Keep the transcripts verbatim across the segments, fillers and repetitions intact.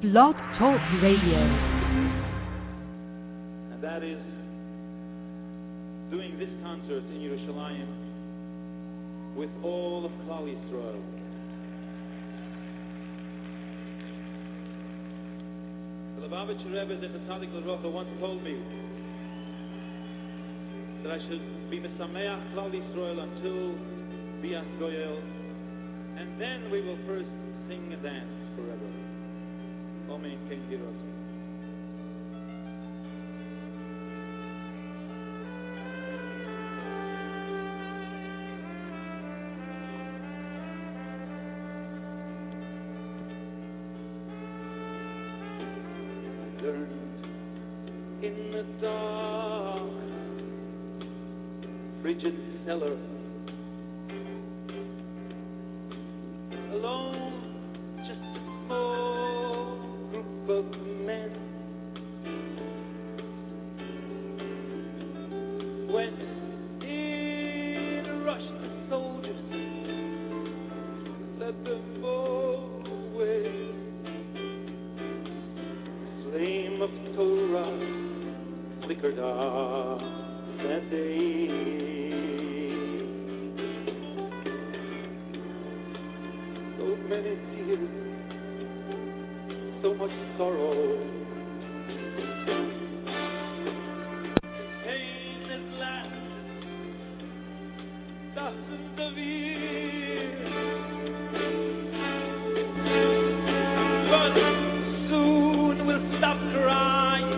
Blog Talk Radio. And that is doing this concert in Yerushalayim with all of Klal Yisrael. The Lubavitcher Rebbe, Zecher Tzadik L'Rocha, once told me that I should be Mesameach Klal Yisrael until Bias Goyel, and then we will first sing and dance forever. Amen. Ken Giros. In the dark, frigid cellar, alone, just a small group of men, when in rushed the soldiers, led them all away. Flame of Torah flickered up that day. So many tears, so much sorrow. Pain at last, dozens of years. But soon we'll stop crying.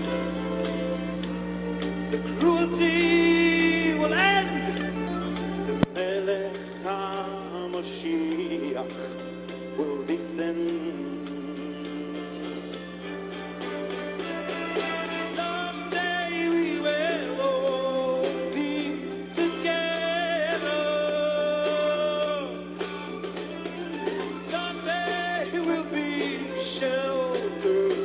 The cruelty will end. The Melech HaMoshiach will descend. Someday we will all be together. Someday we'll be sheltered.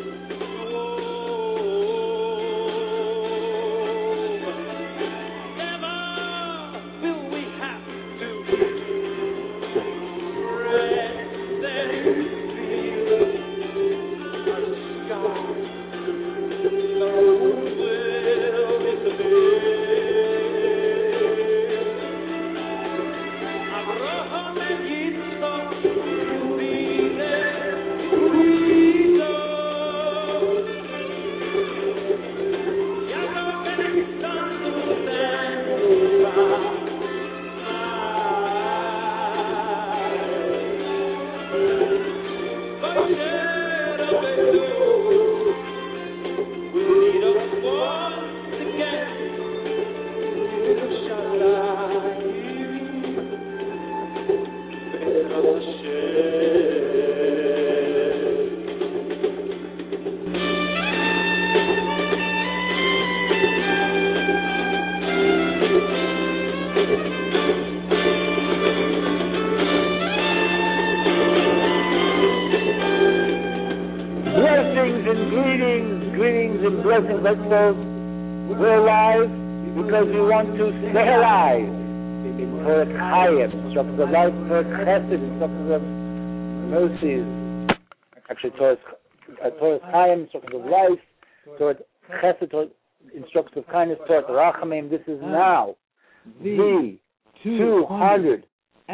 Let's go. We're alive because we want to stay alive. For Chayim, instructions of life, for Chesed, instructions of mercies. Actually, towards uh, Chayim, instructions of life, towards Chesed, towards instructions of kindness, towards Rachamim. This is now the two hundred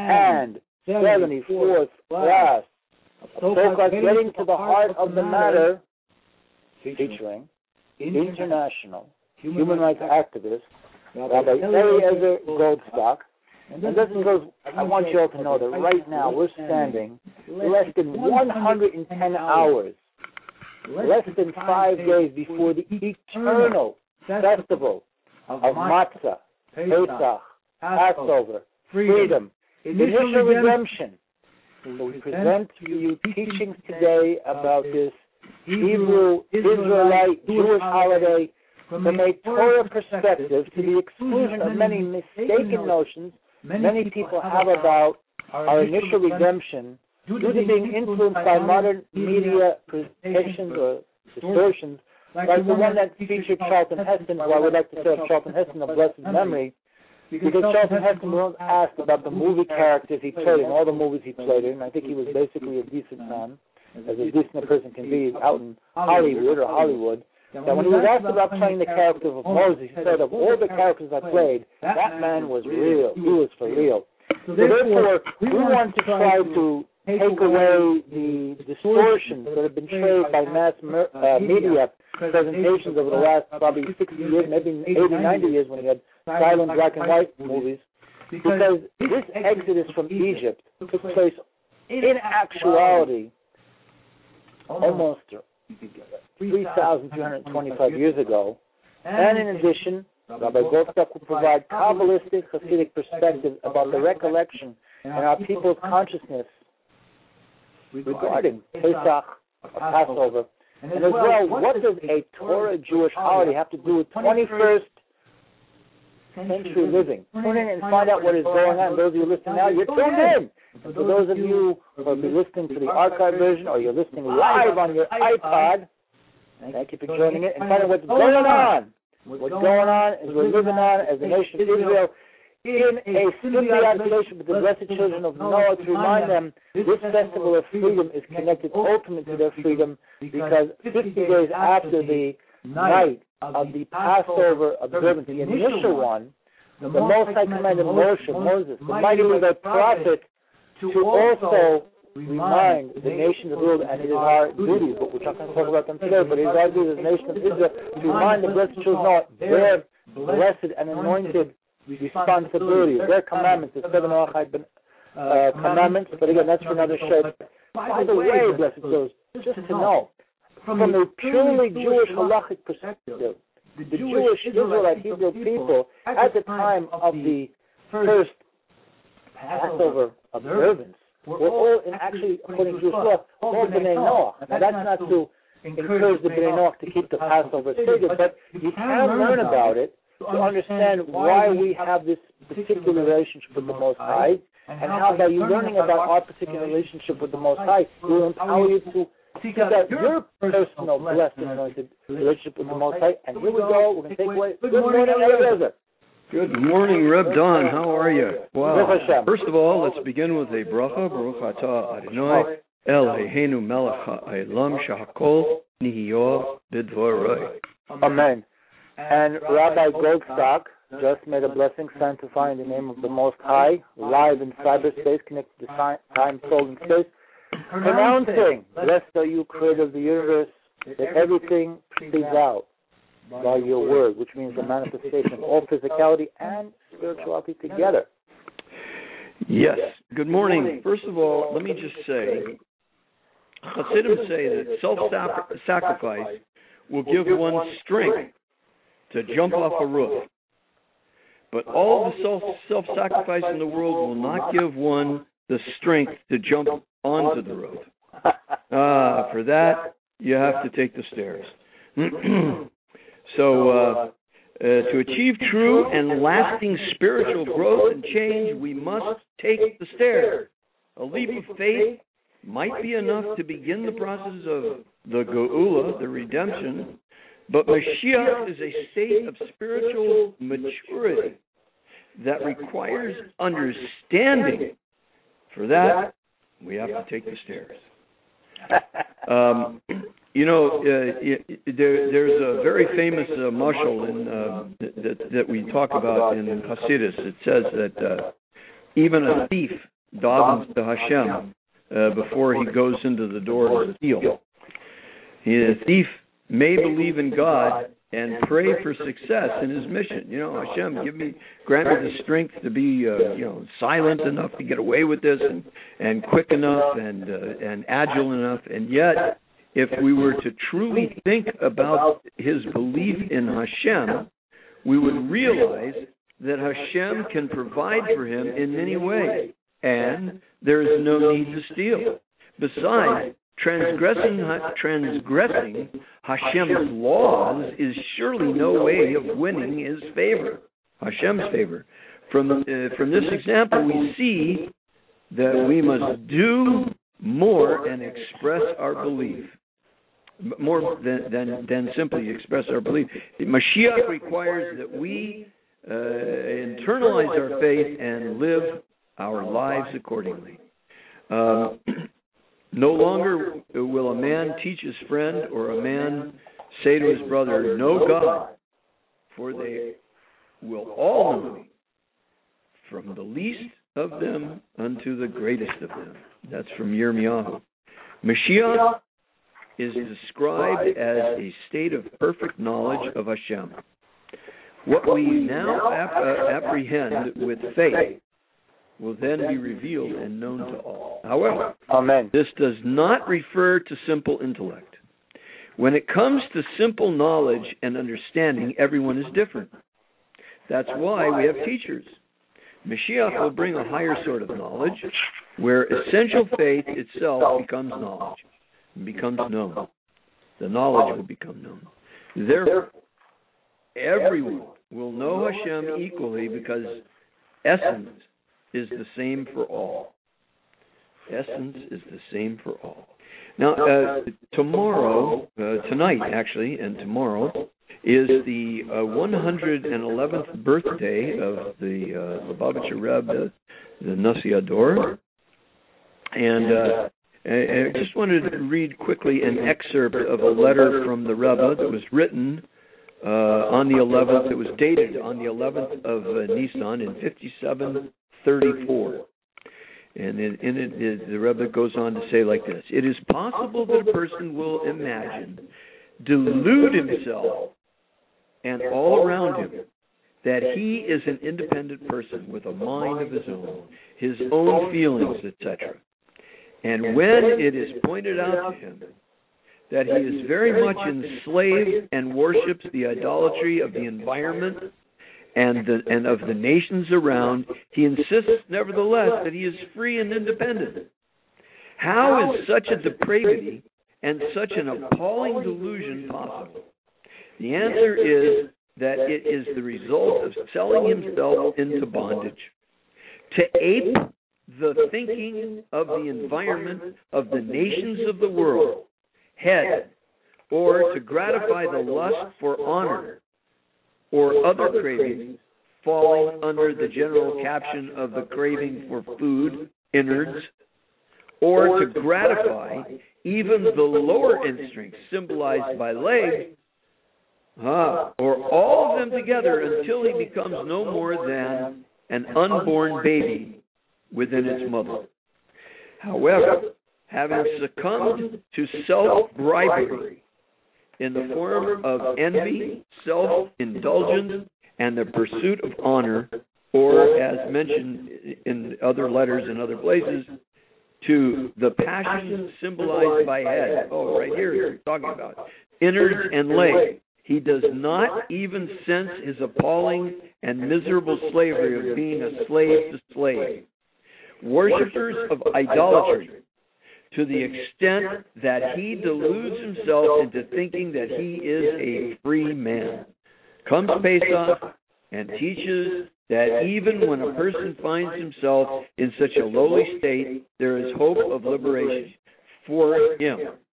seventy-fourth class of so-called Getting to the Heart of the Matter, featuring international human rights activist Rabbi Eliezer Goldstock. And this is because I want you all to know that right now we're standing less than one hundred ten hours, less than five days before the eternal festival of Matzah, Pesach, Passover, freedom, initial redemption. So we present to you teachings today about this Hebrew, Israelite, Jewish holiday from a Torah perspective to the exclusion of many mistaken notions many people have about our initial redemption due to being influenced by modern media presentations or distortions, like the one that featured Charlton Heston, who I would like to say of Charlton Heston of blessed memory, because Charlton Heston was asked about the movie characters he played in all the movies he played in. I think he was basically a decent man. as a decent person can be out in Hollywood or Hollywood, that when he was asked about playing the character of Moses, he said, of all the characters I played, that man was real. He was for real. So therefore, we want to try to take away the distortions that have been traced by mass uh, media presentations over the last probably sixty years, maybe eighty, ninety years when he had silent black and white movies. Because this exodus from Egypt took place in actuality almost three thousand three hundred twenty-five years ago. And in addition, Rabbi Goldstock will provide Kabbalistic, Hasidic perspective about the recollection in our people's consciousness regarding Pesach, or Passover, and as well, what does a Torah Jewish holiday have to do with twenty-first century living? Tune in and find out what is going on. Those of you listening now, you're tuned in. And for those of you who will be listening to the archive version or you're listening live on your iPod, thank you for joining in and find out what's going on. What's going on is we're living on as a nation of Israel in a symbiotic relationship with the blessed children of Noah to remind them this festival of freedom is connected ultimately to their freedom because fifty days after the night of the Passover observance, the initial one, the Most High commanded Moshe, Moses, the mighty the prophet, to also remind the nation of the world, and it is our duty, but we're not going to talk about them today, but it is our duty as a nation of Israel to remind the blessed children of Noah their blessed and anointed responsibility, their commandments, the seven Noahide uh, commandments, but again, that's for another show. By the way, blessed souls, just to know, from a purely Jewish halachic perspective, the Jewish Israelite Hebrew people, at the time of the first Passover observance, were all, in actually, according to Jewish law, all B'nai Noach. Now, that's not to encourage the B'nai Noach to keep the Passover sacred, but you can learn about it to understand why we have this particular relationship with the Most High, and how by you learning about our particular relationship with the Most High, it will empower you to seek out your personal blessed and anointed relationship with the Most High. And here we go. We're going to take away. Good morning, Eliezer. Good morning, Reb Don. How are you? Wow. First of all, let's begin with a bracha. Baruch atah Adonai Eloheinu melech ha'olam shehakol nihyo b'dvaroi. Amen. And Rabbi Goldstock just made a blessing sanctifying the name of the Most High, live in cyberspace, connected to time, soul, and space, pronouncing, blessed are you, creator of the universe, that everything proceeds out by your word, which means the manifestation of all physicality and spirituality together. Yes. Good morning. First of all, let me just say, Hasidim say that self-sacrifice will give one strength to jump off a roof. But all the self, self-sacrifice in the world will not give one the strength to jump onto the roof. Ah, for that, you have to take the stairs. So, uh, uh, to achieve true and lasting spiritual growth and change, we must take the stairs. A leap of faith might be enough to begin the process of the Geula, the redemption, but Mashiach is a state of spiritual maturity that requires understanding. For that, we have to take the stairs. Um, you know, uh, there, there's a very famous uh, mashal in, uh, that, that we talk about in Hasidus. It says that uh, even a thief davens to Hashem uh, before he goes into the door to steal. The thief may believe in God and pray for success in his mission. You know, Hashem, give me, grant me the strength to be, uh, you know, silent enough to get away with this, and, and quick enough, and uh, and agile enough. And yet, if we were to truly think about his belief in Hashem, we would realize that Hashem can provide for him in many ways, and there is no need to steal. Besides, Transgressing, transgressing Hashem's laws is surely no way of winning his favor, Hashem's favor. From uh, from this example, we see that we must do more and express our belief, more than than, than simply express our belief. Mashiach requires that we uh, internalize our faith and live our lives accordingly. Um, No longer will a man teach his friend or a man say to his brother, know God, for they will all know me, from the least of them unto the greatest of them. That's from Yirmiyahu. Mashiach is described as a state of perfect knowledge of Hashem. What we now ap- uh, apprehend with faith will then be revealed and known to all. However, Amen. This does not refer to simple intellect. When it comes to simple knowledge and understanding, everyone is different. That's why we have teachers. Mashiach will bring a higher sort of knowledge, where essential faith itself becomes knowledge, becomes known. The knowledge will become known. Therefore, everyone will know Hashem equally, because essence is the same for all. Essence is the same for all. Now, uh, tomorrow, uh, tonight actually, and tomorrow, is the uh, one hundred eleventh birthday of the uh, Lubavitcher Rebbe, the Nasi Ador. And uh, I just wanted to read quickly an excerpt of a letter from the Rebbe that was written uh, on the eleventh. It was dated on the eleventh of uh, Nisan in fifty-seven thirty-four. And in, in it, it, the Rebbe goes on to say like this: it is possible that a person will imagine, delude himself, and all around him, that he is an independent person with a mind of his own, his own feelings, et cetera. And when it is pointed out to him that he is very much enslaved and worships the idolatry of the environment and the, and of the nations around, he insists nevertheless that he is free and independent. How is such a depravity and such an appalling delusion possible? The answer is that it is the result of selling himself into bondage. To ape the thinking of the environment of the nations of the world, head, or to gratify the lust for honor or other cravings falling under the general caption of the craving for food, innards, or to gratify even the lower instincts symbolized by legs, Ah, or all of them together until he becomes no more than an unborn baby within its mother. However, having succumbed to self-bribery in the form of envy, self-indulgence, and the pursuit of honor, or as mentioned in other letters and other places, to the passions symbolized by head. Oh, right here you're talking about innards and legs. He does not even sense his appalling and miserable slavery of being a slave to slave. Worshippers of idolatry, to the extent that he deludes himself into thinking that he is a free man, comes Pesach and teaches that even when a person finds himself in such a lowly state, there is hope of liberation for him,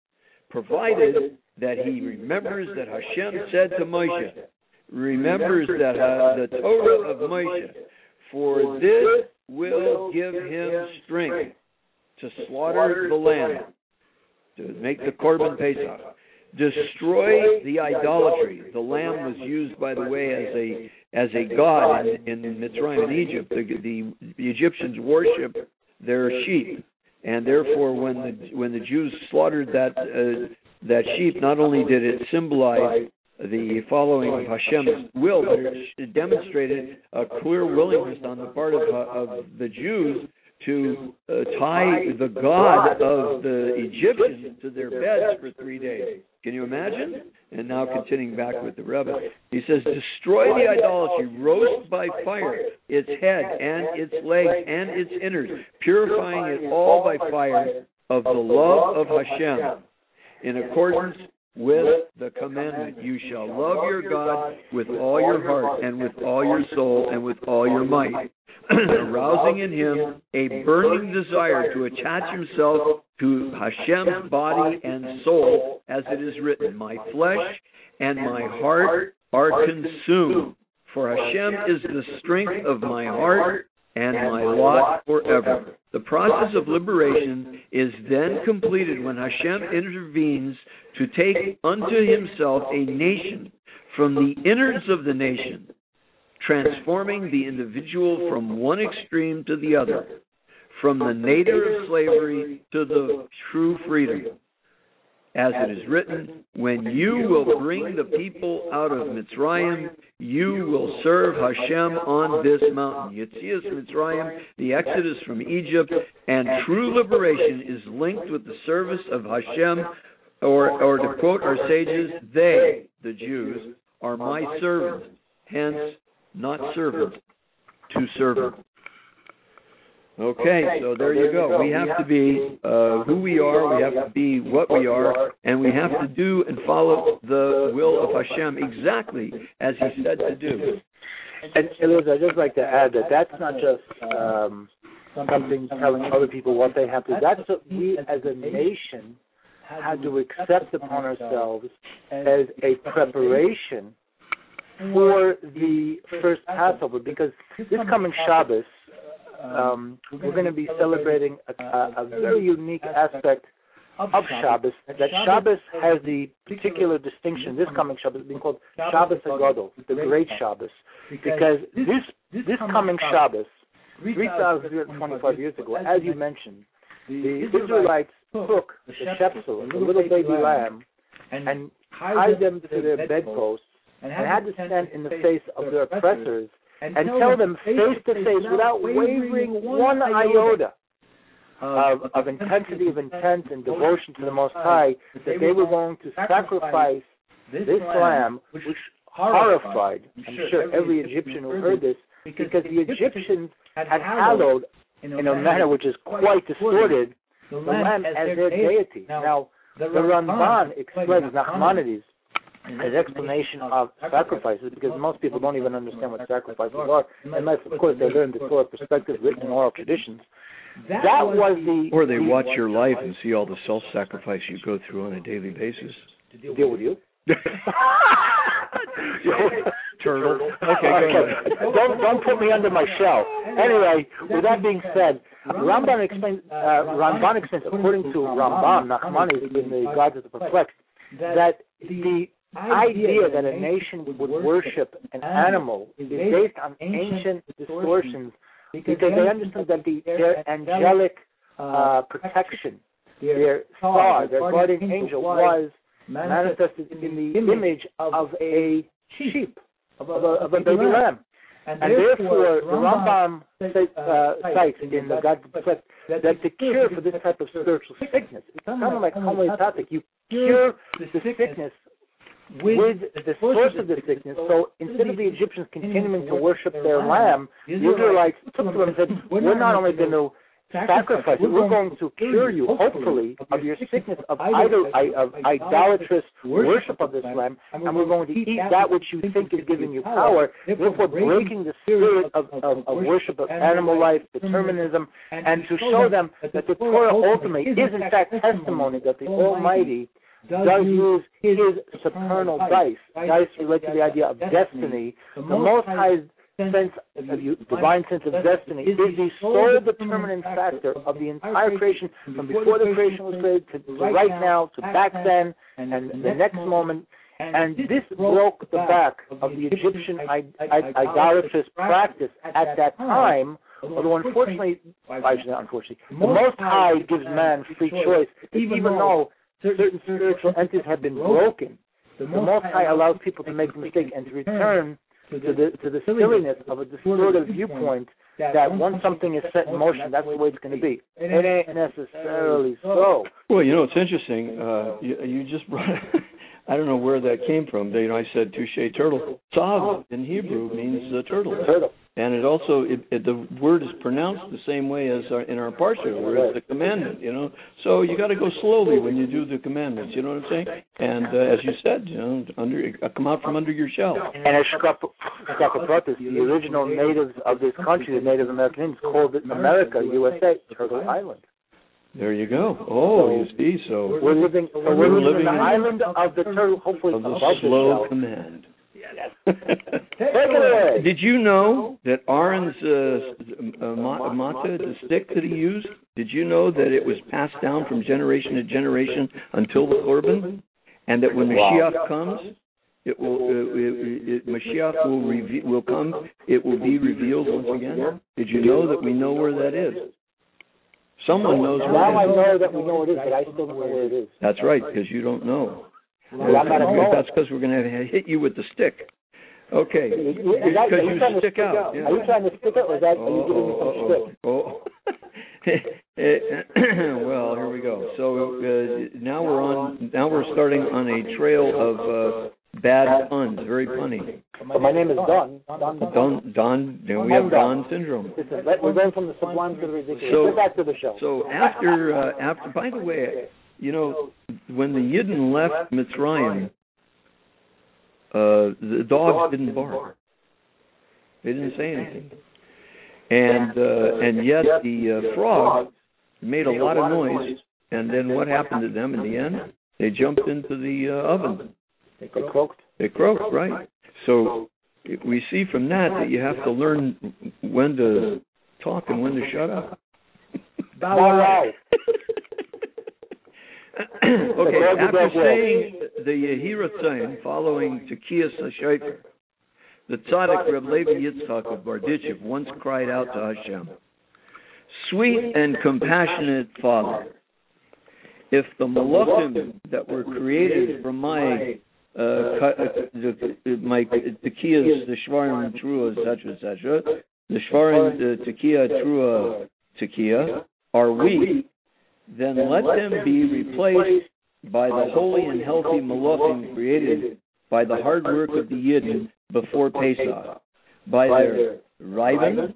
provided that he remembers that Hashem said to Moshe, remembers that uh, the Torah of Moshe, for this will give him strength to slaughter the lamb, to make the Korban Pesach, destroy the idolatry. The lamb was used, by the way, as a as a god in, in Mitzrayim, in Egypt. The, the, the Egyptians worshipped their sheep, and therefore, when the when the Jews slaughtered that uh, that sheep, not only did it symbolize the following of Hashem's will, but it demonstrated a clear willingness on the part of, of the Jews to uh, tie the god of the Egyptians to their beds for three days. Can you imagine? And now continuing back with the Rebbe, he says, destroy the idolatry, roast by fire its head and its legs and its innards, purifying it all by fire of the love of Hashem, in accordance with the commandment, you shall love your God with all your heart and with all your soul and with all your might, arousing in him a burning desire to attach himself to Hashem's body and soul, as it is written, my flesh and my heart are consumed, for Hashem is the strength of my heart and my lot forever. The process of liberation is then completed when Hashem intervenes to take unto himself a nation from the innards of the nation, transforming the individual from one extreme to the other, from the native of slavery to the true freedom. As it is written, when you will bring the people out of Mitzrayim, you will serve Hashem on this mountain. Yetzias Mitzrayim, the exodus from Egypt, and true liberation is linked with the service of Hashem, or, or to quote our sages, they, the Jews, are my servants, hence, not servant, to servant. Okay, so there you go. We have to be uh, who we are, we have to be what we are, and we have to do and follow the will of Hashem exactly as he said to do. And Eliezer, I'd just like to add that that's not just um, something telling other people what they have to do. That's what we as a nation had to accept upon ourselves as a preparation for the first Passover, because this coming Shabbos, Um, we're going to be celebrating a, a, a very unique aspect of Shabbos. That Shabbos has the particular distinction, this coming Shabbos, being called Shabbos HaGadol, the Great Shabbos, because this this coming Shabbos, three thousand twenty-five years ago, as you mentioned, the Israelites took the shepsel, the little baby lamb, and tied them to their bedposts, and had to stand in the face of their oppressors and tell them face to face, without wavering one iota of, of intensity of intent and devotion to the Most High, that they were going to sacrifice this lamb, which horrified, I'm sure, every Egyptian who heard this, because the Egyptians had hallowed, in a manner which is quite distorted, the lamb as their deity. Now, the Ramban explains, Nachmanides, as explanation of sacrifices, because most people don't even understand what sacrifices are, unless, of course, they learn the Torah perspective, written in oral traditions. That, that was the... Or they watch your life and see all the self-sacrifice you go through on a daily basis. To deal with you? Turtle. Okay, okay. Go ahead. Don't, don't put me under my shell. Anyway, with that being said, Ramban explains, uh, Ramban explains, according to Ramban, Nachmanides, in the Guide to the Perplexed, that the idea that a nation would worship an animal is based on ancient distortions, because they understood that the, their angelic uh, protection, their star, their guardian angel, was manifested in the image of a sheep, of a, of a baby lamb. And, and therefore, the Rambam uh, cites in the God that, that the cure for this type of spiritual sickness, it's kind of like homeopathic. You cure the sickness with the source of the sickness. So instead of the Egyptians continuing to worship their lamb, the Israelites took them and said, we're not only going to sacrifice it, we're going to cure you, hopefully, of your sickness of, idol, of idolatrous worship of this lamb, and we're going to eat that which you think is giving you power, therefore breaking the spirit of, of, of worship of animal life, determinism, and to show them that the Torah ultimately is in fact testimony that the Almighty does use his supernal dice. Dice relate to the idea of destiny. The Most High's sense of divine sense of destiny is the sole determinant factor of the entire creation, from before the creation was created to, to right now, to back then, and the next moment. And this broke the back of the Egyptian idolatrous practice at that time. Although unfortunately, unfortunately, the Most High gives man free choice, even though certain spiritual entities have been broken. The Most High allows people to make the mistake and to return to the to the silliness of a distorted viewpoint that once something is set in motion, that's the way it's going to be. It ain't necessarily so. Well, you know, it's interesting. Uh, you, you just brought I don't know where that came from. You know, I said touche turtle. Tzav in Hebrew means uh, turtle. Turtle. And it also, it, it, the word is pronounced the same way as our, in our parsha, where it's the commandment, you know. So you got to go slowly when you do the commandments, you know what I'm saying? And uh, as you said, you know, under, uh, come out from under your shell. And as Shkapapratis, the original natives of this country, the Native Americans, called it America, U S A, Turtle Island. There you go. Oh, so, you see, so we're living, so we're, we're living in the island of the turtle, hopefully of the slow command. Take it away. Did you know that Aaron's uh, uh, matzah, the stick that he used, did you know that it was passed down from generation to generation until the Korban? And that when Mashiach comes, it will, uh, it, it, Mashiach will, reve- will come, it will be revealed once again? Did you know that we know where that is? Someone knows where Now it I is. know that we know where it is, but I still don't know where it is. That's right, because you don't know. Well, I'm not a know. That's because we're going to hit you with the stick. Okay, Is because that- you trying to stick out. Yeah. Are you trying to stick out, or is that, are you giving me some stick? Oh, oh. Well, here we go. So uh, now we're on. Now we're starting on a trail of uh, bad puns. Very punny. But my name is Don. Don. Don. Don. Then we have Don syndrome. Listen, let- we're going from the sublime to the ridiculous. So- Get back to the show. So after, uh, after. By the way, you know, when the Yidden left Mitzrayim, uh, the dogs didn't bark. They didn't say anything, and uh, and yet the uh, frogs made a lot of noise. And then what happened to them in the end? They jumped into the uh, oven. They croaked. They croaked, right? So we see from that that you have to learn when to talk and when to shut up. All right. Okay, after saying the Yehiratzayim following Tekiyas HaShofer, the tzaddik Reb Levi Yitzchak of Barditchev once cried out to Hashem, "Sweet and compassionate Father, if the malachim that were created from my uh, the, the, my Tekiyas, the Shvarim Trua, et cetera, et cetera, the Shvarim Tekiya Trua Tekiya are weak, then let them be replaced by the holy and healthy malachim created by the hard work of the Yidden before Pesach, by their Riven,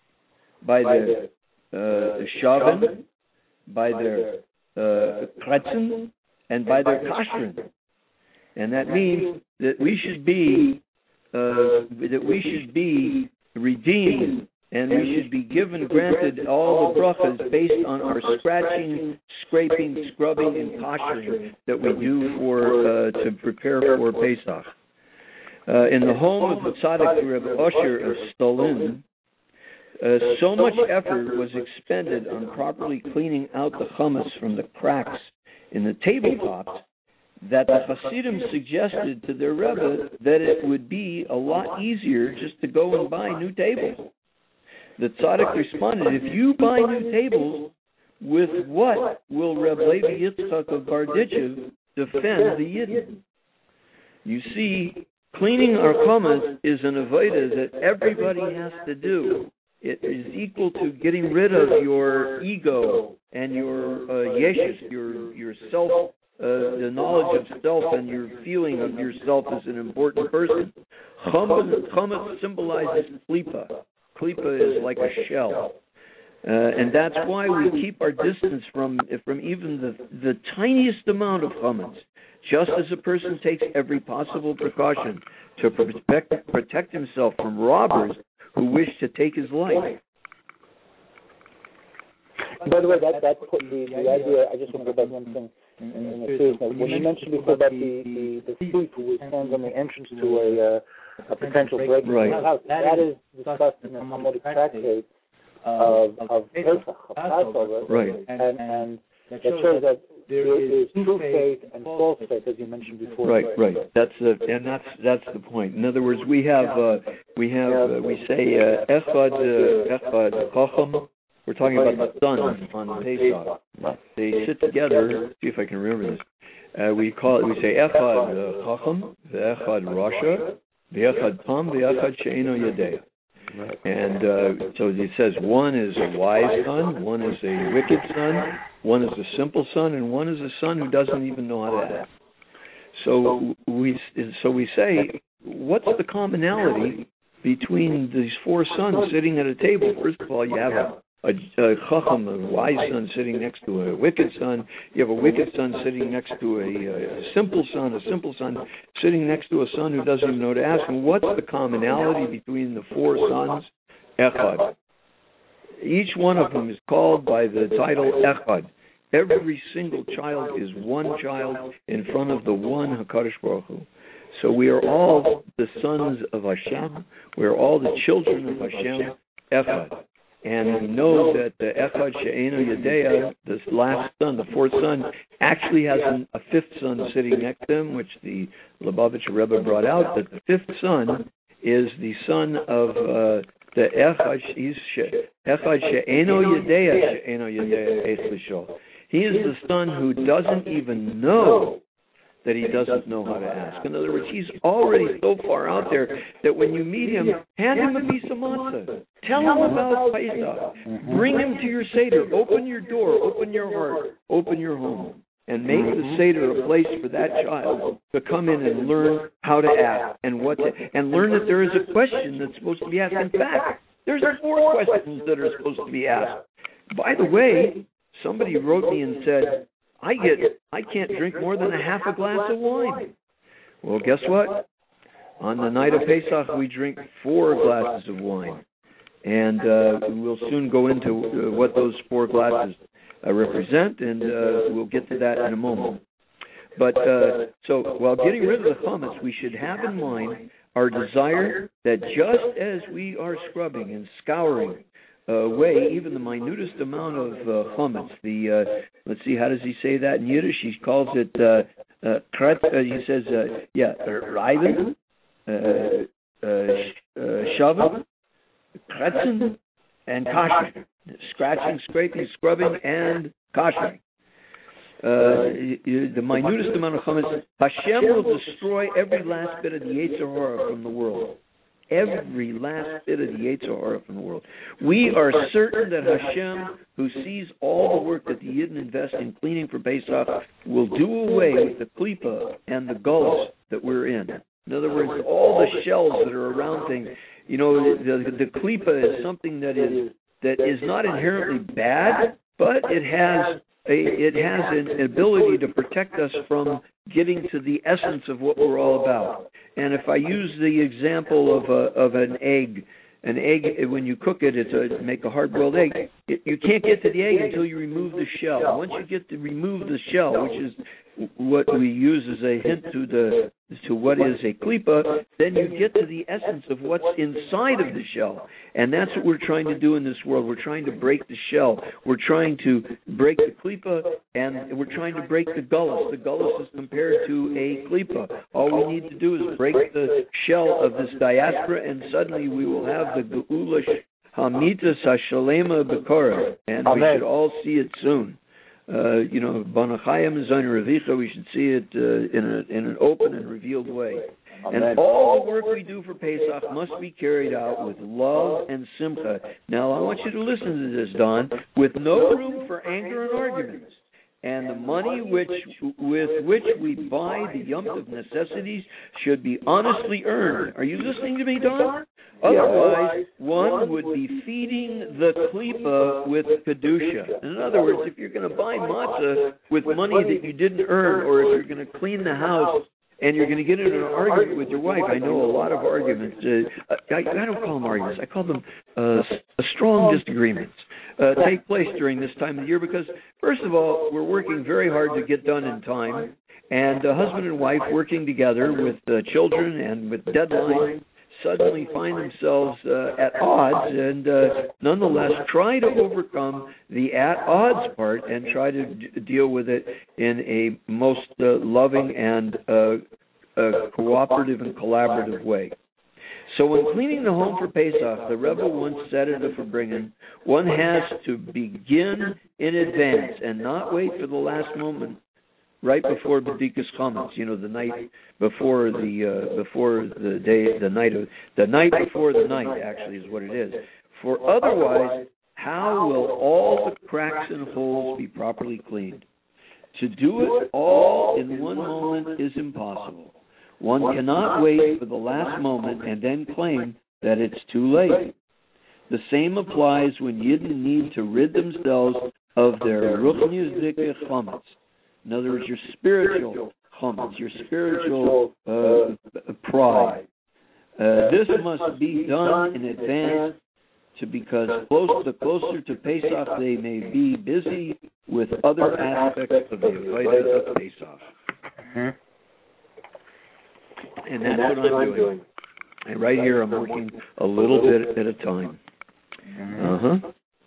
by their uh, Shaven, by their uh, Kretzen, and by their Kashrin." And that means that we should be uh, that we should be redeemed, and we should be given, granted all the brachas based on our scratching, scraping, scrubbing, and koshering that we do for uh, to prepare for Pesach. Uh, in the home of the tzaddik Reb Osher of Stolin, uh, so much effort was expended on properly cleaning out the chametz from the cracks in the tabletops that the Hasidim suggested to their Rebbe that it would be a lot easier just to go and buy new tables. The tzaddik responded, "If you buy new tables, with what will Reb Levi Yitzchak of Barditchev defend the Yidden?" You see, cleaning our chametz is an avodah that everybody has to do. It is equal to getting rid of your ego and your uh, yeshus, your your self. Uh, the knowledge of self and your feeling of yourself as an important person. Chametz symbolizes klipa. Klipa is like a shell. Uh, and that's why we keep our distance from from even the, the tiniest amount of chametz, just as a person takes every possible precaution to protect, protect himself from robbers who wish to take his life. By the way, that, that put the, the idea, I just want to go back one thing. In, in a serious note. When you mentioned before about the, the, the thief who stands on the entrance to a uh, a potential break in right. the house, that is discussed in the Talmudic tractate of, of Pesach, of Passover, right. and, and that shows that there is true faith and false faith, as you mentioned before. Right, right. That's the and that's that's the point. In other words, we have uh, we have uh, we say uh, echad uh, echad chacham. We're talking about the sons on Pesach. They sit together. See if I can remember this. Uh, we call it. We say echad chacham, ve'echad rasha, ve'echad tam, ve'echad she'eno yadea. And uh, so it says one is a wise son, one is a wicked son, one is a simple son, and one is a son who doesn't even know how to act. So we so we say, what's the commonality between these four sons sitting at a table? First of all, you have a A, a chacham, a wise son, sitting next to a wicked son. You have a wicked son sitting next to a, a simple son, a simple son sitting next to a son who doesn't even know how to ask. And what's the commonality between the four sons? Echad. Each one of them is called by the title Echad. Every single child is one child in front of the one HaKadosh Baruch Hu. So we are all the sons of Hashem. We are all the children of Hashem, Echad. And we know that the Echad She'eino Yedea, this last son, the fourth son, actually has an, a fifth son sitting next to him, which the Lubavitcher Rebbe brought out, that the fifth son is the son of uh, the Echad She'eino Yedea, She'eino Yedea Es L'Shol. He is the son who doesn't even know that he doesn't know how to ask. In other words, he's already so far out there that when you meet him, hand him a piece of matzah. Tell him about Pesach. Bring him to your Seder. Open your door. Open your heart. Open your home. And make the Seder a place for that child to come in and learn how to ask and what to, and learn that there is a question that's supposed to be asked. In fact, there's four questions that are supposed to be asked. By the way, somebody wrote me and said, I get, I can't drink more than a half a glass of wine. Well, guess what? On the night of Pesach, we drink four glasses of wine. And uh, we'll soon go into uh, what those four glasses uh, represent, and uh, we'll get to that in a moment. But uh, so while getting rid of the chametz, we should have in mind our desire that just as we are scrubbing and scouring away uh, even the minutest amount of uh, chametz, the, uh, let's see, how does he say that in Yiddish? He calls it, uh, uh, kret, uh, he says, uh, yeah, reiben, uh, uh, shaven, kretzen, and kashing. Scratching, scraping, scrubbing, and kashing. Uh, the minutest amount of chametz, Hashem will destroy every last bit of the Yetzer Hara from the world. Every last bit of the Yetzer Hara from the world. We are certain that Hashem, who sees all the work that the Yidden invest in cleaning for Pesach, will do away with the klipa and the gulls that we're in. In other words, all the shells that are around things. You know, the, the, the klipa is something that is that is not inherently bad, but it has a, it has an ability to protect us from getting to the essence of what we're all about. And if I use the example of a, of an egg, an egg, when you cook it, it's a make a hard-boiled egg. It, you can't get to the egg until you remove the shell. Once you get to remove the shell, which is what we use as a hint to the to what is a klipa, then you get to the essence of what's inside of the shell. And that's what we're trying to do in this world. We're trying to break the shell. We're trying to break the klipa, and we're trying to break the gullus. The gullus is compared to a klipa. All we need to do is break the shell of this diaspora, and suddenly we will have the geula hamitas hashalema b'korah, and we should all see it soon. Uh, you know, Banachayim Zayin Revicha, we should see it uh, in, a, in an open and revealed way. Amen. And all the work we do for Pesach must be carried out with love and simcha. Now, I want you to listen to this, Don, with no room for anger and arguments. And the money which with which we buy the Yom Tov necessities should be honestly earned. Are you listening to me, Don? Otherwise, one would be feeding the klipa with kedusha. In other words, if you're going to buy matzah with money that you didn't earn, or if you're going to clean the house and you're going to get into an argument with your wife, I know a lot of arguments. Uh, I, I don't call them arguments. I call them uh, strong disagreements. Uh, take place during this time of the year because, first of all, we're working very hard to get done in time, and uh, husband and wife working together with uh, children and with deadlines suddenly find themselves uh, at odds and uh, nonetheless try to overcome the at odds part and try to d- deal with it in a most uh, loving and uh, uh, cooperative and collaborative way. So when cleaning the home for Pesach, the Rebbe once said it for bringing, one has to begin in advance and not wait for the last moment, right before B'dikas Chametz. You know, the night before the uh, before the day, the night of the night before the night. Actually, is what it is. For otherwise, how will all the cracks and holes be properly cleaned? To do it all in one moment is impossible. One cannot wait for the last moment and then claim that it's too late. The same applies when Yidden need to rid themselves of their ruchnius dike chametz. In other words, your spiritual chametz, your spiritual uh, pride. Uh, this must be done in advance, to because close, the closer to Pesach they may be busy with other aspects of the Avodah of Pesach. Mm-hmm. and that's, and that's what I'm doing. doing. And right here, I'm working a little bit at a time. Uh-huh.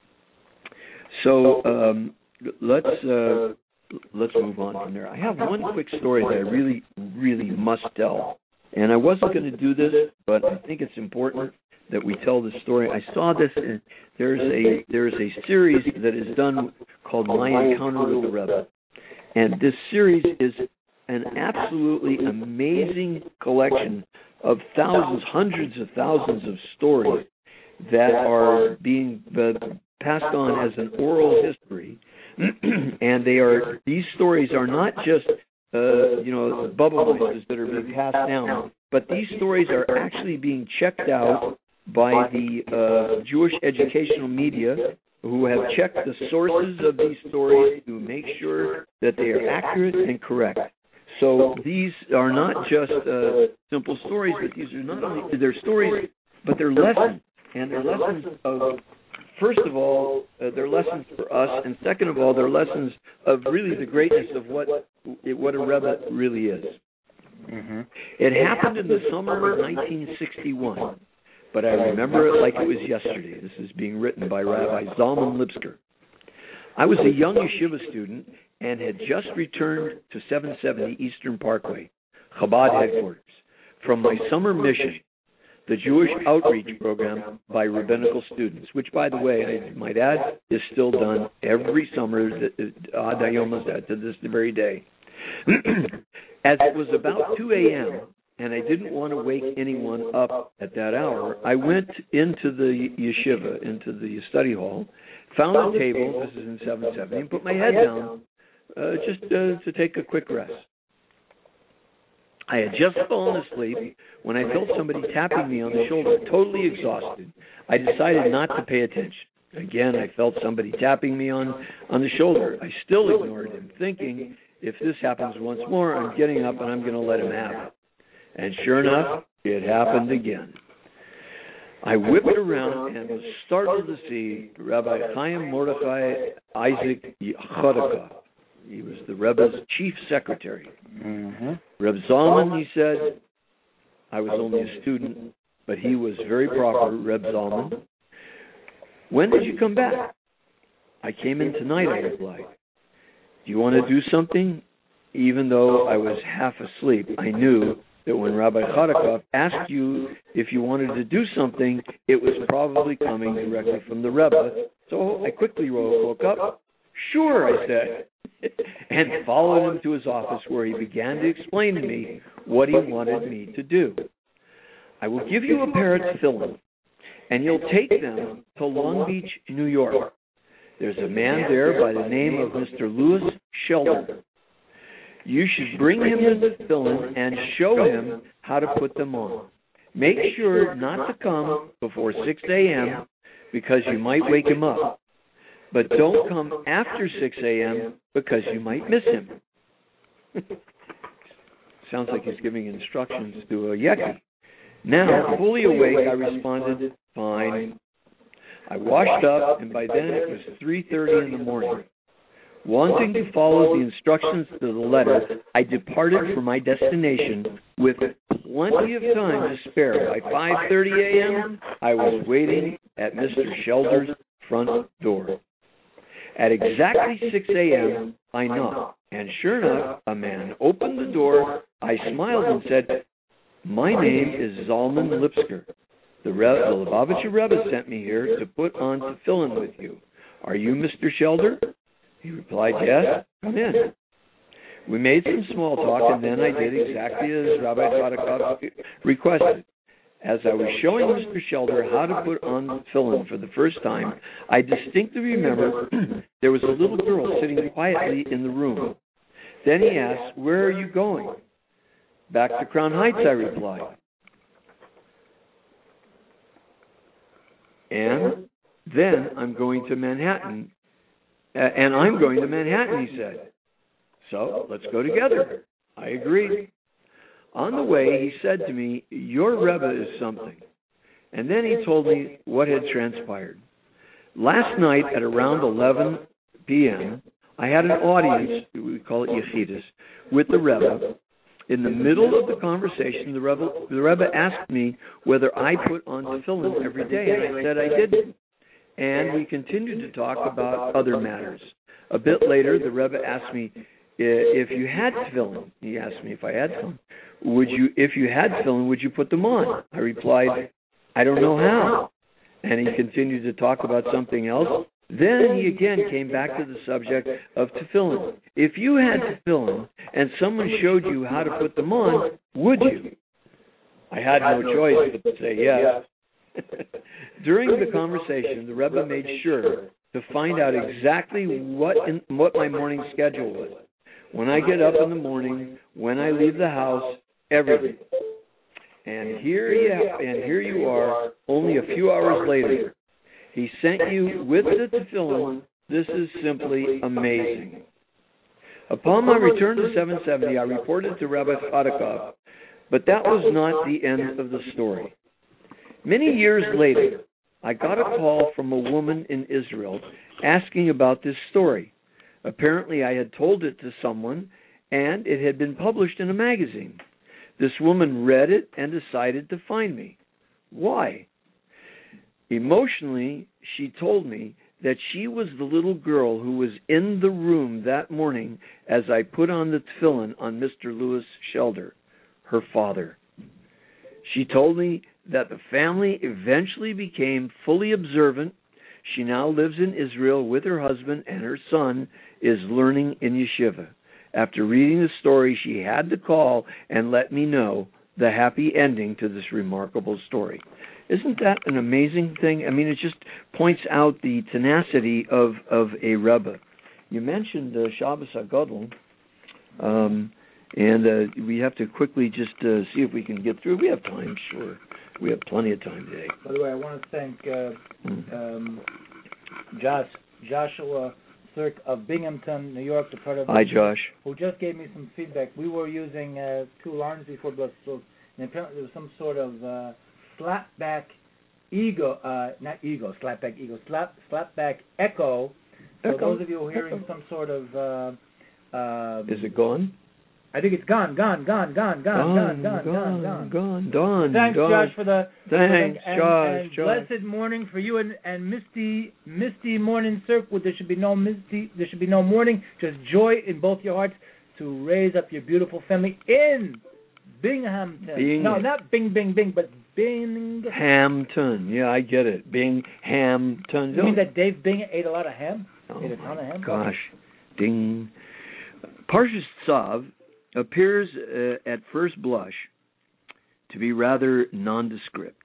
So um, let's uh, let's move on from there. I have one quick story that I really, really must tell. And I wasn't going to do this, but I think it's important that we tell this story. I saw this. In, there's a there's a series that is done called My Encounter with the Rebbe, and this series is an absolutely amazing collection of thousands, hundreds of thousands of stories that are being uh, passed on as an oral history, and they are these stories are not just uh, you know bubble voices that are being passed down, but these stories are actually being checked out by the uh, Jewish educational media, who have checked the sources of these stories to make sure that they are accurate and correct. So these are not just uh, simple stories, but these are not only they're stories, but they're lessons, and they're lessons of, first of all, uh, they're lessons for us, and second of all, they're lessons of really the greatness of what what a Rebbe really is. Mm-hmm. It happened in the summer of nineteen sixty-one. But I remember it like it was yesterday. This is being written by Rabbi Zalman Lipsker. I was a young yeshiva student and had just returned to seven seventy Eastern Parkway, Chabad headquarters, from my summer mission, the Jewish Outreach Program by rabbinical students, which, by the way, I might add, is still done every summer, ad hayom hazeh, to this very day. As it was about two a.m., and I didn't want to wake anyone up at that hour, I went into the yeshiva, into the study hall, found a table, this is in seven seventy, and put my head down uh, just uh, to take a quick rest. I had just fallen asleep when I felt somebody tapping me on the shoulder, totally exhausted. I decided not to pay attention. Again, I felt somebody tapping me on, on the shoulder. I still ignored him, thinking, if this happens once more, I'm getting up and I'm going to let him have it. And sure enough, it happened again. I whipped around and was startled to see Rabbi Chaim Mordechai Isaac Chodakov. He was the Rebbe's chief secretary. Mm-hmm. Reb Zalman, he said, I was only a student, but he was very proper, Reb Zalman. When did you come back? I came in tonight, I replied. Do you want to do something? Even though I was half asleep, I knew that when Rabbi Chodakov asked you if you wanted to do something, it was probably coming directly from the Rebbe. So I quickly woke up. Sure, I said, and followed him to his office, where he began to explain to me what he wanted me to do. I will give you a pair of tefillin, and you'll take them to Long Beach, New York. There's a man there by the name of Mister Louis Sheldon. You should bring him the tefillin and show him how to put them on. Make sure not to come before six a.m. because you might wake him up. But don't come after six a.m. because you might miss him. Sounds like he's giving instructions to a yeki. Now, fully awake, I responded, fine. I washed up, and by then it was three thirty in the morning. Wanting to follow the instructions to the letter, I departed for my destination with plenty of time to spare. By five thirty a.m., I was waiting at Mister Shelder's front door. At exactly six a.m., I knocked, and sure enough, a man opened the door. I smiled and said, my name is Zalman Lipsker. The, Re- the Lubavitcher Rebbe sent me here to put on tefillin with you. Are you Mister Shelder? He replied, yes, come in. We made some small talk, and then I did exactly as Rabbi Chodakov requested. As I was showing Mister Shelder how to put on tefillin for the first time, I distinctly remember there was a little girl sitting quietly in the room. Then he asked, where are you going? Back to Crown Heights, I replied. And then I'm going to Manhattan. Uh, and I'm going to Manhattan, he said. So let's go together. I agreed. On the way, he said to me, your Rebbe is something. And then he told me what had transpired. Last night at around eleven p.m., I had an audience, we call it Yechidus, with the Rebbe. In the middle of the conversation, the Rebbe, the Rebbe asked me whether I put on tefillin every day, and I said I didn't. And we continued to talk about other matters. A bit later, the Rebbe asked me if you had tefillin. He asked me if I had tefillin. Would you, if you had tefillin, would you put them on? I replied, I don't know how. And he continued to talk about something else. Then he again came back to the subject of tefillin. If you had tefillin and someone showed you how to put them on, would you? I had no choice but to say yes. During the conversation, the Rebbe made sure to find out exactly what in, what my morning schedule was. When I get up in the morning, when I leave the house, everything. And here you and here you are, only a few hours later. He sent you with the tefillin. This is simply amazing. Upon my return to seven seventy, I reported to Rabbi Chodakov, but that was not the end of the story. Many years later, I got a call from a woman in Israel asking about this story. Apparently, I had told it to someone, and it had been published in a magazine. This woman read it and decided to find me. Why? Emotionally, she told me that she was the little girl who was in the room that morning as I put on the tefillin on Mister Louis Shelder, her father. She told me that the family eventually became fully observant. She now lives in Israel with her husband, and her son is learning in yeshiva. After reading the story, she had to call and let me know the happy ending to this remarkable story. Isn't that an amazing thing? I mean, it just points out the tenacity of, of a Rebbe. You mentioned uh, Shabbos HaGadol, um, and uh, we have to quickly just uh, see if we can get through. We have time, sure. We have plenty of time today. By the way, I want to thank uh, mm. um, Josh, Joshua Sirk of Binghamton, New York, the part of Hi, Josh. Who just gave me some feedback. We were using uh, two alarms before Blessed Souls, and apparently there was some sort of uh, slapback ego, uh, not ego, slapback ego, slap slapback echo. So echo. those of you who are hearing some sort of, uh, uh, is it gone? I think it's gone, gone, gone, gone, gone, gone, gone, gone, gone, gone, gone. Thanks, gone. Josh, for the thanks, and, Josh. And Josh. blessed morning for you and, and Misty, Misty morning, sir. There should be no Misty, there should be no mourning, just joy in both your hearts to raise up your beautiful family in Binghamton. Bing. No, not Bing, Bing, Bing, but Binghamton. Yeah, I get it. Binghamton. You mean that Dave Bing ate a lot of ham? Oh, ate a ton of ham? Gosh. Ding. Parshas Tzav appears uh, at first blush to be rather nondescript.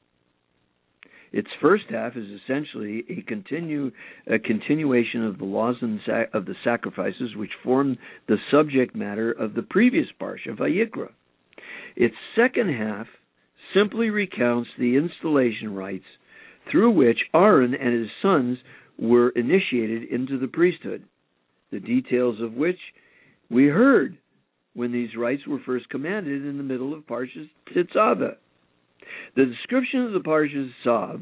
Its first half is essentially a continue a continuation of the laws and sac- of the sacrifices which form the subject matter of the previous parsha, Vayikra. Its second half simply recounts the installation rites through which Aaron and his sons were initiated into the priesthood, the details of which we heard when these rites were first commanded in the middle of Parshas Tetzaveh. The description of the Parshas Tzav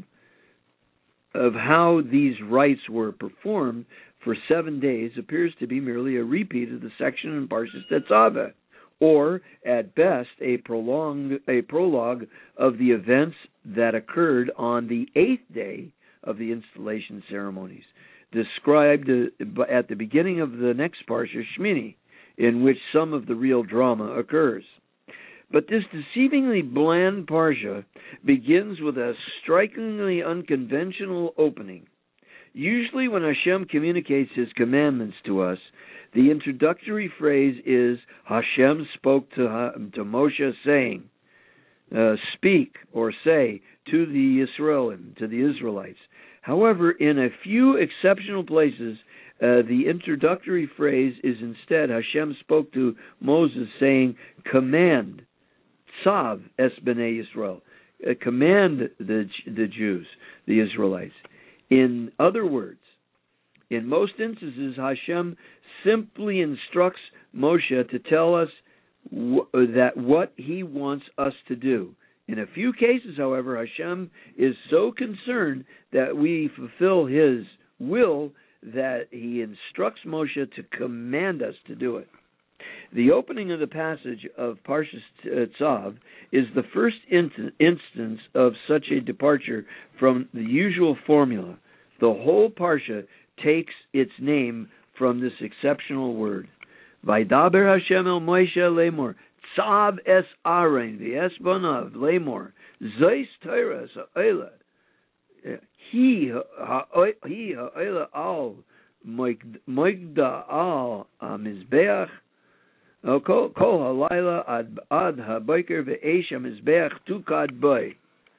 of how these rites were performed for seven days appears to be merely a repeat of the section in Parshas Tetzaveh, or, at best, a prolonged a prologue of the events that occurred on the eighth day of the installation ceremonies, described at the beginning of the next Parsha, Shmini, in which some of the real drama occurs. But this deceivingly bland Parsha begins with a strikingly unconventional opening. Usually when Hashem communicates His commandments to us, the introductory phrase is, Hashem spoke to, to Moshe saying, uh, speak or say to the Yisraelim, to the Israelites. However, in a few exceptional places, uh, the introductory phrase is instead, Hashem spoke to Moses saying, command, Tzav es b'nei Yisrael, uh, command the, the Jews, the Israelites. In other words, in most instances, Hashem simply instructs Moshe to tell us w- that what he wants us to do. In a few cases, however, Hashem is so concerned that we fulfill His will that He instructs Moshe to command us to do it. The opening of the passage of Parshas Tzav is the first in- instance of such a departure from the usual formula. The whole Parsha takes its name from this exceptional word. Vaydaber Hashem el Moshe lemor, Tzav es Aaron, v'es banav lemor, Zeis Torah ha'olah, He ha'olah al moigda al mizbeach, Kol halayla ad ad haboker ve'esh hamizbeach tukad boy.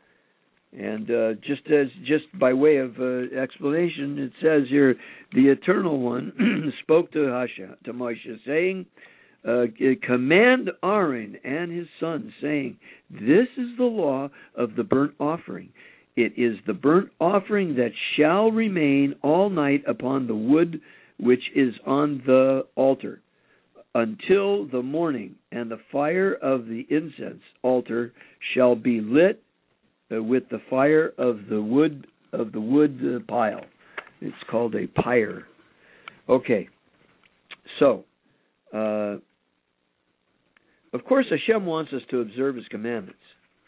And uh, just as just by way of uh, explanation, it says here, the Eternal One spoke to Hashem, to Moshe, saying, uh, "Command Aaron and his sons, saying, this is the law of the burnt offering. It is the burnt offering that shall remain all night upon the wood which is on the altar, until the morning, and the fire of the incense altar shall be lit uh, with the fire of the wood of the wood uh, pile." It's called a pyre. Okay, so uh, of course Hashem wants us to observe His commandments,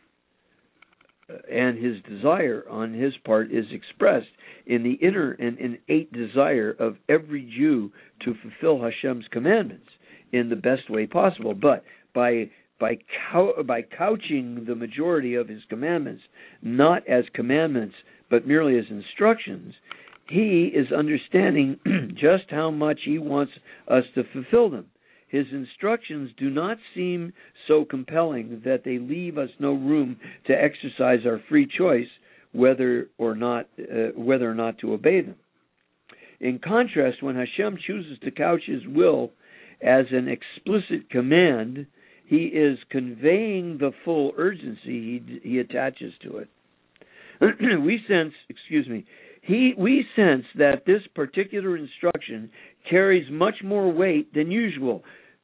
uh, and His desire on His part is expressed in the inner and innate desire of every Jew to fulfill Hashem's commandments in the best way possible. But by by cou- by couching the majority of His commandments not as commandments but merely as instructions, He is understanding just how much He wants us to fulfill them. His instructions do not seem so compelling that they leave us no room to exercise our free choice whether or not uh, whether or not to obey them. In contrast, when Hashem chooses to couch His will as an explicit command, He is conveying the full urgency he, he attaches to it. we sense, excuse me, he we sense that this particular instruction carries much more weight than usual,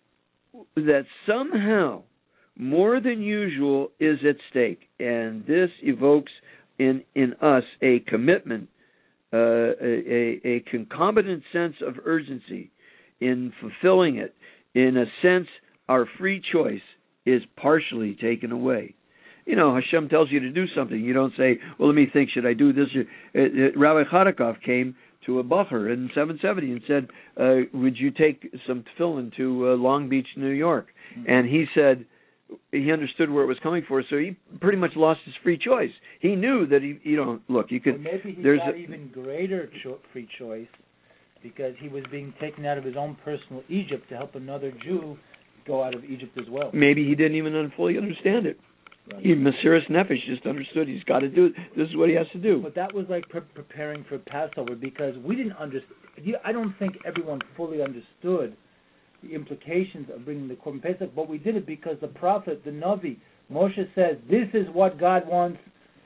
that somehow more than usual is at stake, and this evokes in, in us a commitment, uh, a, a, a concomitant sense of urgency in fulfilling it. In a sense, our free choice is partially taken away. You know, Hashem tells you to do something. You don't say, well, let me think, should I do this? Uh, uh, Rabbi Chodakov came to a bacher in seven seventy and said, uh, would you take some tefillin to uh, Long Beach, New York? Mm-hmm. And he said, he understood where it was coming for, so he pretty much lost his free choice. He knew that he, you know, look, you could. Well, maybe he there's got a, even greater cho- free choice because he was being taken out of his own personal Egypt to help another Jew go out of Egypt as well. Maybe he didn't even fully understand it. Right. He, Mesiras Nefesh, just understood he's got to do it. This is what he has to do. But that was like pre- preparing for Passover because we didn't understand. I don't think everyone fully understood the implications of bringing the Korban Pesach, but we did it because the prophet, the Navi, Moshe said, this is what God wants.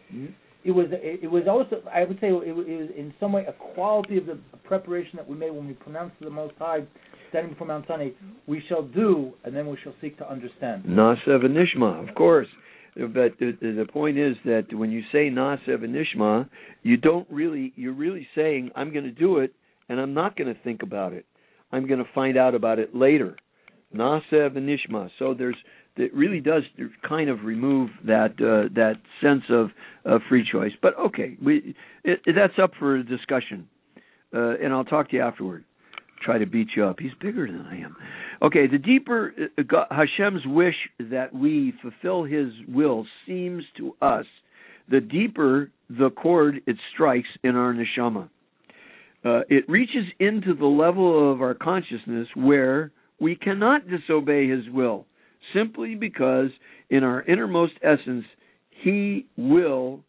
It was it was also, I would say, it was in some way a quality of the preparation that we made when we pronounced the Most High, standing before Mount Sinai. We shall do, and then we shall seek to understand. Na'aseh v'nishma, of course. But the, the point is that when you say Na'aseh v'nishma, you don't really, you're really saying, I'm going to do it, and I'm not going to think about it. I'm going to find out about it later. Na'aseh v'nishma. So there's, it really does kind of remove that uh, that sense of uh, free choice. But okay, we it, that's up for discussion, uh, and I'll talk to you afterward. Try to beat you up. He's bigger than I am. Okay, the deeper uh, God, Hashem's wish that we fulfill His will seems to us, the deeper the chord it strikes in our neshama. Uh, it reaches into the level of our consciousness where we cannot disobey His will, simply because in our innermost essence, He will,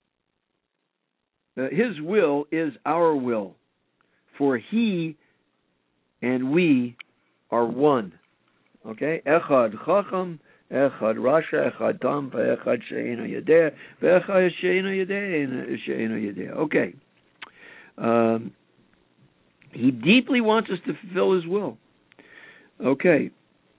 uh, His will is our will, for He and we are one. Okay? Echad chacham, echad rasha, echad tam, echad she'eino yedeh, echad she'eino yedeh, she'eino yedeh. Okay. Um, he deeply wants us to fulfill His will. Okay.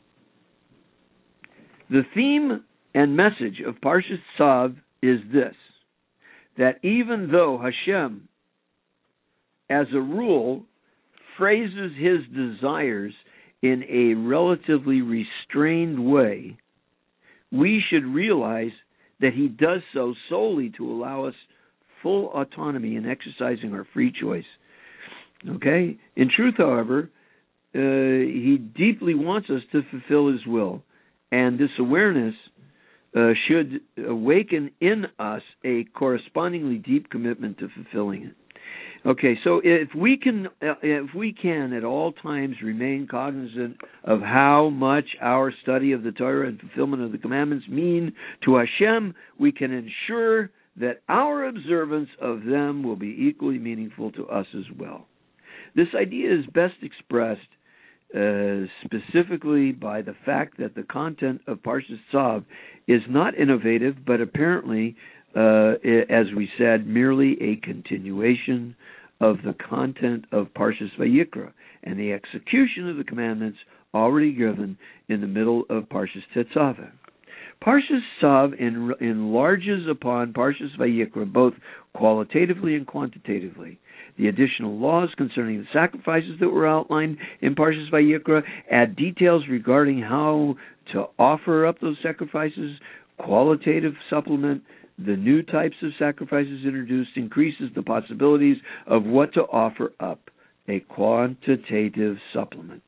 The theme and message of Parshas Tzav is this, that even though Hashem, as a rule, phrases His desires in a relatively restrained way, we should realize that he does so solely to allow us full autonomy in exercising our free choice. Okay? In truth, however, uh, he deeply wants us to fulfill his will, and this awareness uh, should awaken in us a correspondingly deep commitment to fulfilling it. Okay, so if we can, uh, if we can at all times remain cognizant of how much our study of the Torah and fulfillment of the commandments mean to Hashem, we can ensure that our observance of them will be equally meaningful to us as well. This idea is best expressed uh, specifically by the fact that the content of Parshas Tzav is not innovative, but apparently, uh, as we said, merely a continuation of the content of Parshas Vayikra and the execution of the commandments already given in the middle of Parshas Tetzaveh. Parshas Tzav enlarges upon Parshas Vayikra both qualitatively and quantitatively. The additional laws concerning the sacrifices that were outlined in Parshas Vayikra add details regarding how to offer up those sacrifices. Qualitative supplement. The new types of sacrifices introduced increases the possibilities of what to offer up, a quantitative supplement.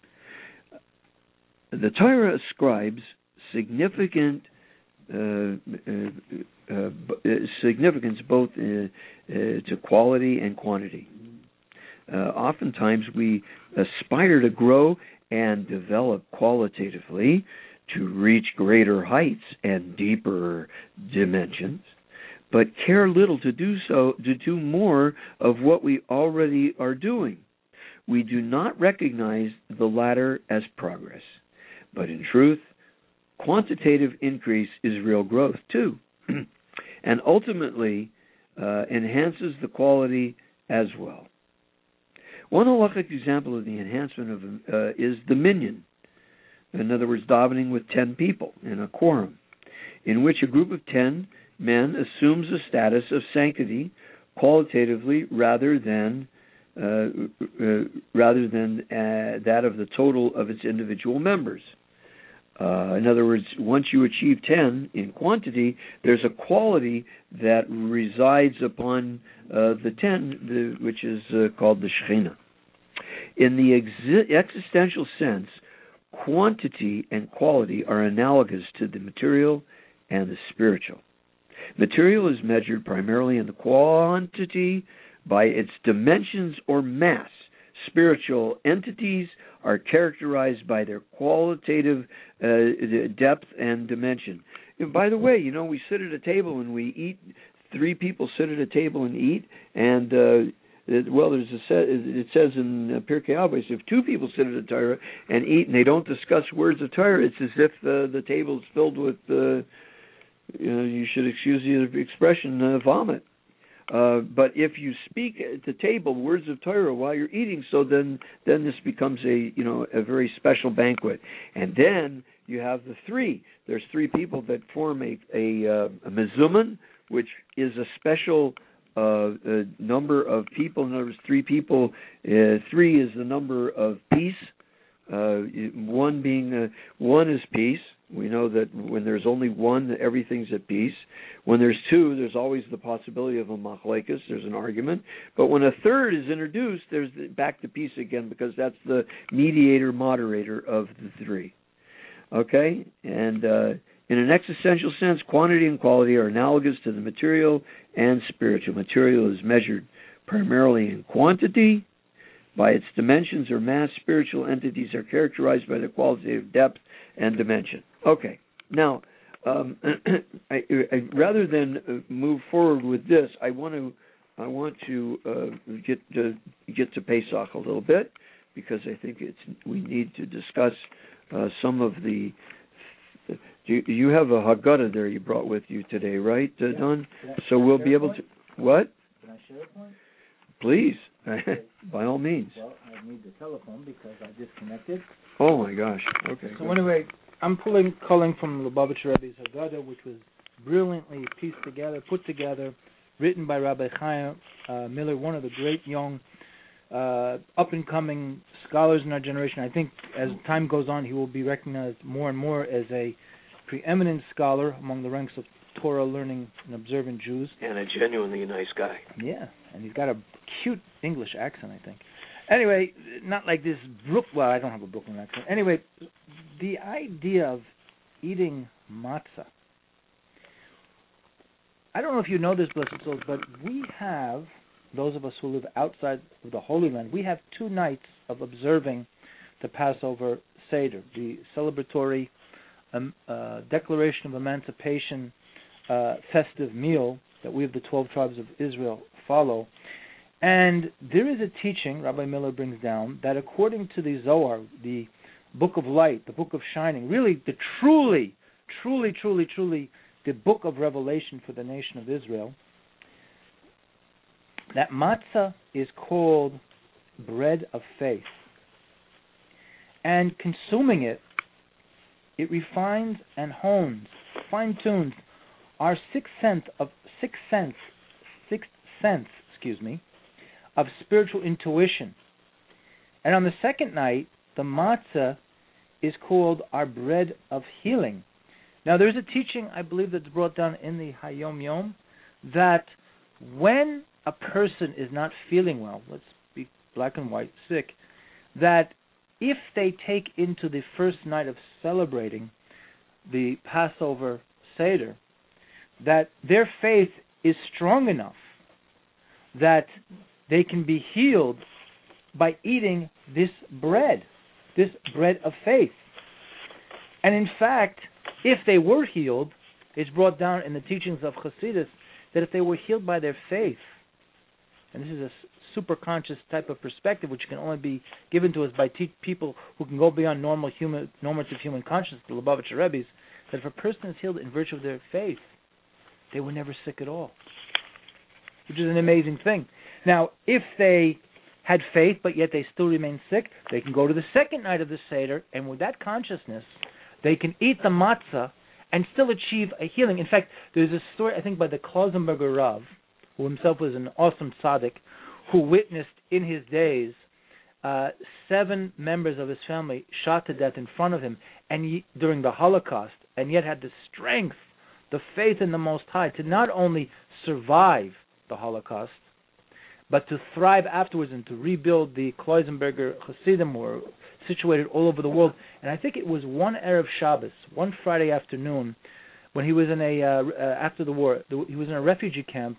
The Torah ascribes significant uh, uh, uh, significance both uh, uh, to quality and quantity. Uh, oftentimes we aspire to grow and develop qualitatively to reach greater heights and deeper dimensions, but care little to do so, to do more of what we already are doing. We do not recognize the latter as progress, but in truth, quantitative increase is real growth too, and ultimately uh, enhances the quality as well. One halachic example of the enhancement of uh, is the minyan. In other words, davening with ten people in a quorum, in which a group of ten men assumes a status of sanctity qualitatively rather than uh, uh, rather than uh, that of the total of its individual members. Uh, in other words, once you achieve ten in quantity, there's a quality that resides upon uh, the ten, the, which is uh, called the Shekhinah. In the exi- existential sense, quantity and quality are analogous to the material and the spiritual. Material is measured primarily in the quantity by its dimensions or mass. Spiritual entities are characterized by their qualitative uh, depth and dimension. And by the way, you know, we sit at a table and we eat. Three people sit at a table and eat, and uh, it, well, there's a set, it says in Pirkei Avos, if two people sit at a Torah and eat and they don't discuss words of Torah, it's as if uh, the table is filled with, uh, you know, you should excuse the expression, uh, vomit. Uh, but if you speak at the table words of Torah while you're eating, so then then this becomes a you know a very special banquet. And then you have the three. There's three people that form a a, uh, a mezuman, which is a special uh, a number of people. In other words, three people. Uh, three is the number of peace. Uh, one being uh, one is peace. We know that when there's only one, everything's at peace. When there's two, there's always the possibility of a machlekes, there's an argument. But when a third is introduced, there's the, back to peace again, because that's the mediator, moderator of the three. Okay? And uh, in an existential sense, quantity and quality are analogous to the material and spiritual. Material is measured primarily in quantity. By its dimensions or mass, spiritual entities are characterized by their qualitative depth and dimension. Okay, now, um, I, I, rather than uh, move forward with this, I want to I want to uh, get to get to Pesach a little bit, because I think it's we need to discuss uh, some of the. You, you have a Haggadah there you brought with you today, right, uh, Don? Yeah. So we'll be able to what? Can I share a point? Please, by all means. Well, I need the telephone because I disconnected. Oh my gosh. Okay. So good. Anyway, I'm pulling calling from Lubavitcher Rebbe's Haggadah, which was brilliantly pieced together, put together, written by Rabbi Chaim uh, Miller, one of the great young uh, up-and-coming scholars in our generation. I think as time goes on, he will be recognized more and more as a preeminent scholar among the ranks of Torah-learning and observant Jews. And a genuinely nice guy. Yeah, and he's got a cute English accent, I think. Anyway, not like this Brook. Well, I don't have a Brooklyn accent. Anyway, the idea of eating matzah. I don't know if you know this, blessed souls, but we have, those of us who live outside of the Holy Land, we have two nights of observing the Passover Seder, the celebratory um, uh, Declaration of Emancipation uh, festive meal that we of the twelve tribes of Israel follow. And there is a teaching, Rabbi Miller brings down, that according to the Zohar, the book of light, the book of shining, really the truly, truly, truly, truly, the book of revelation for the nation of Israel, that matzah is called bread of faith. And consuming it, it refines and hones, fine-tunes our sixth sense of sixth sense, sixth sense, excuse me, of spiritual intuition. And on the second night, the matzah is called our bread of healing. Now, there's a teaching, I believe, that's brought down in the Hayom Yom, that when a person is not feeling well, let's be black and white, sick, that if they take into the first night of celebrating the Passover Seder, that their faith is strong enough that they can be healed by eating this bread, this bread of faith. And in fact, if they were healed, it's brought down in the teachings of Chassidus that if they were healed by their faith, and this is a super conscious type of perspective which can only be given to us by te- people who can go beyond normal human, normative human consciousness, the Lubavitcher Rebbe's, that if a person is healed in virtue of their faith, they were never sick at all, which is an amazing thing. Now, if they had faith but yet they still remain sick, they can go to the second night of the Seder, and with that consciousness, they can eat the matzah and still achieve a healing. In fact, there's a story, I think, by the Klausenberger Rav, who himself was an awesome tzaddik, who witnessed in his days uh, seven members of his family shot to death in front of him and he, during the Holocaust, and yet had the strength, the faith in the Most High to not only survive the Holocaust, but to thrive afterwards and to rebuild the Klausenberger Hasidim, who were situated all over the world. And I think it was one Erev Shabbos, one Friday afternoon, when he was in a, uh, uh, after the war, he was in a refugee camp,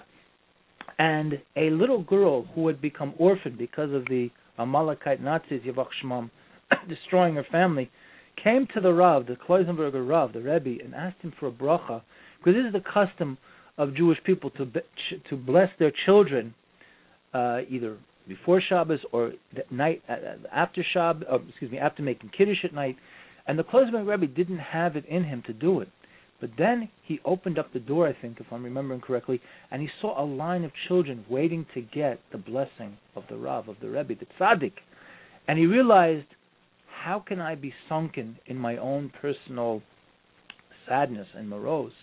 and a little girl who had become orphaned because of the Amalekite Nazis, Yavach Shmam, destroying her family, came to the Rav, the Klausenberger Rav, the Rebbe, and asked him for a bracha, because this is the custom of Jewish people to be, to bless their children uh, either before Shabbos or the night uh, after Shabbos, or, excuse me, after making Kiddush at night. And the Klausenberger Rebbe didn't have it in him to do it. But then he opened up the door, I think, if I'm remembering correctly, and he saw a line of children waiting to get the blessing of the Rav, of the Rebbe, the Tzaddik. And he realized, how can I be sunken in my own personal sadness and morose?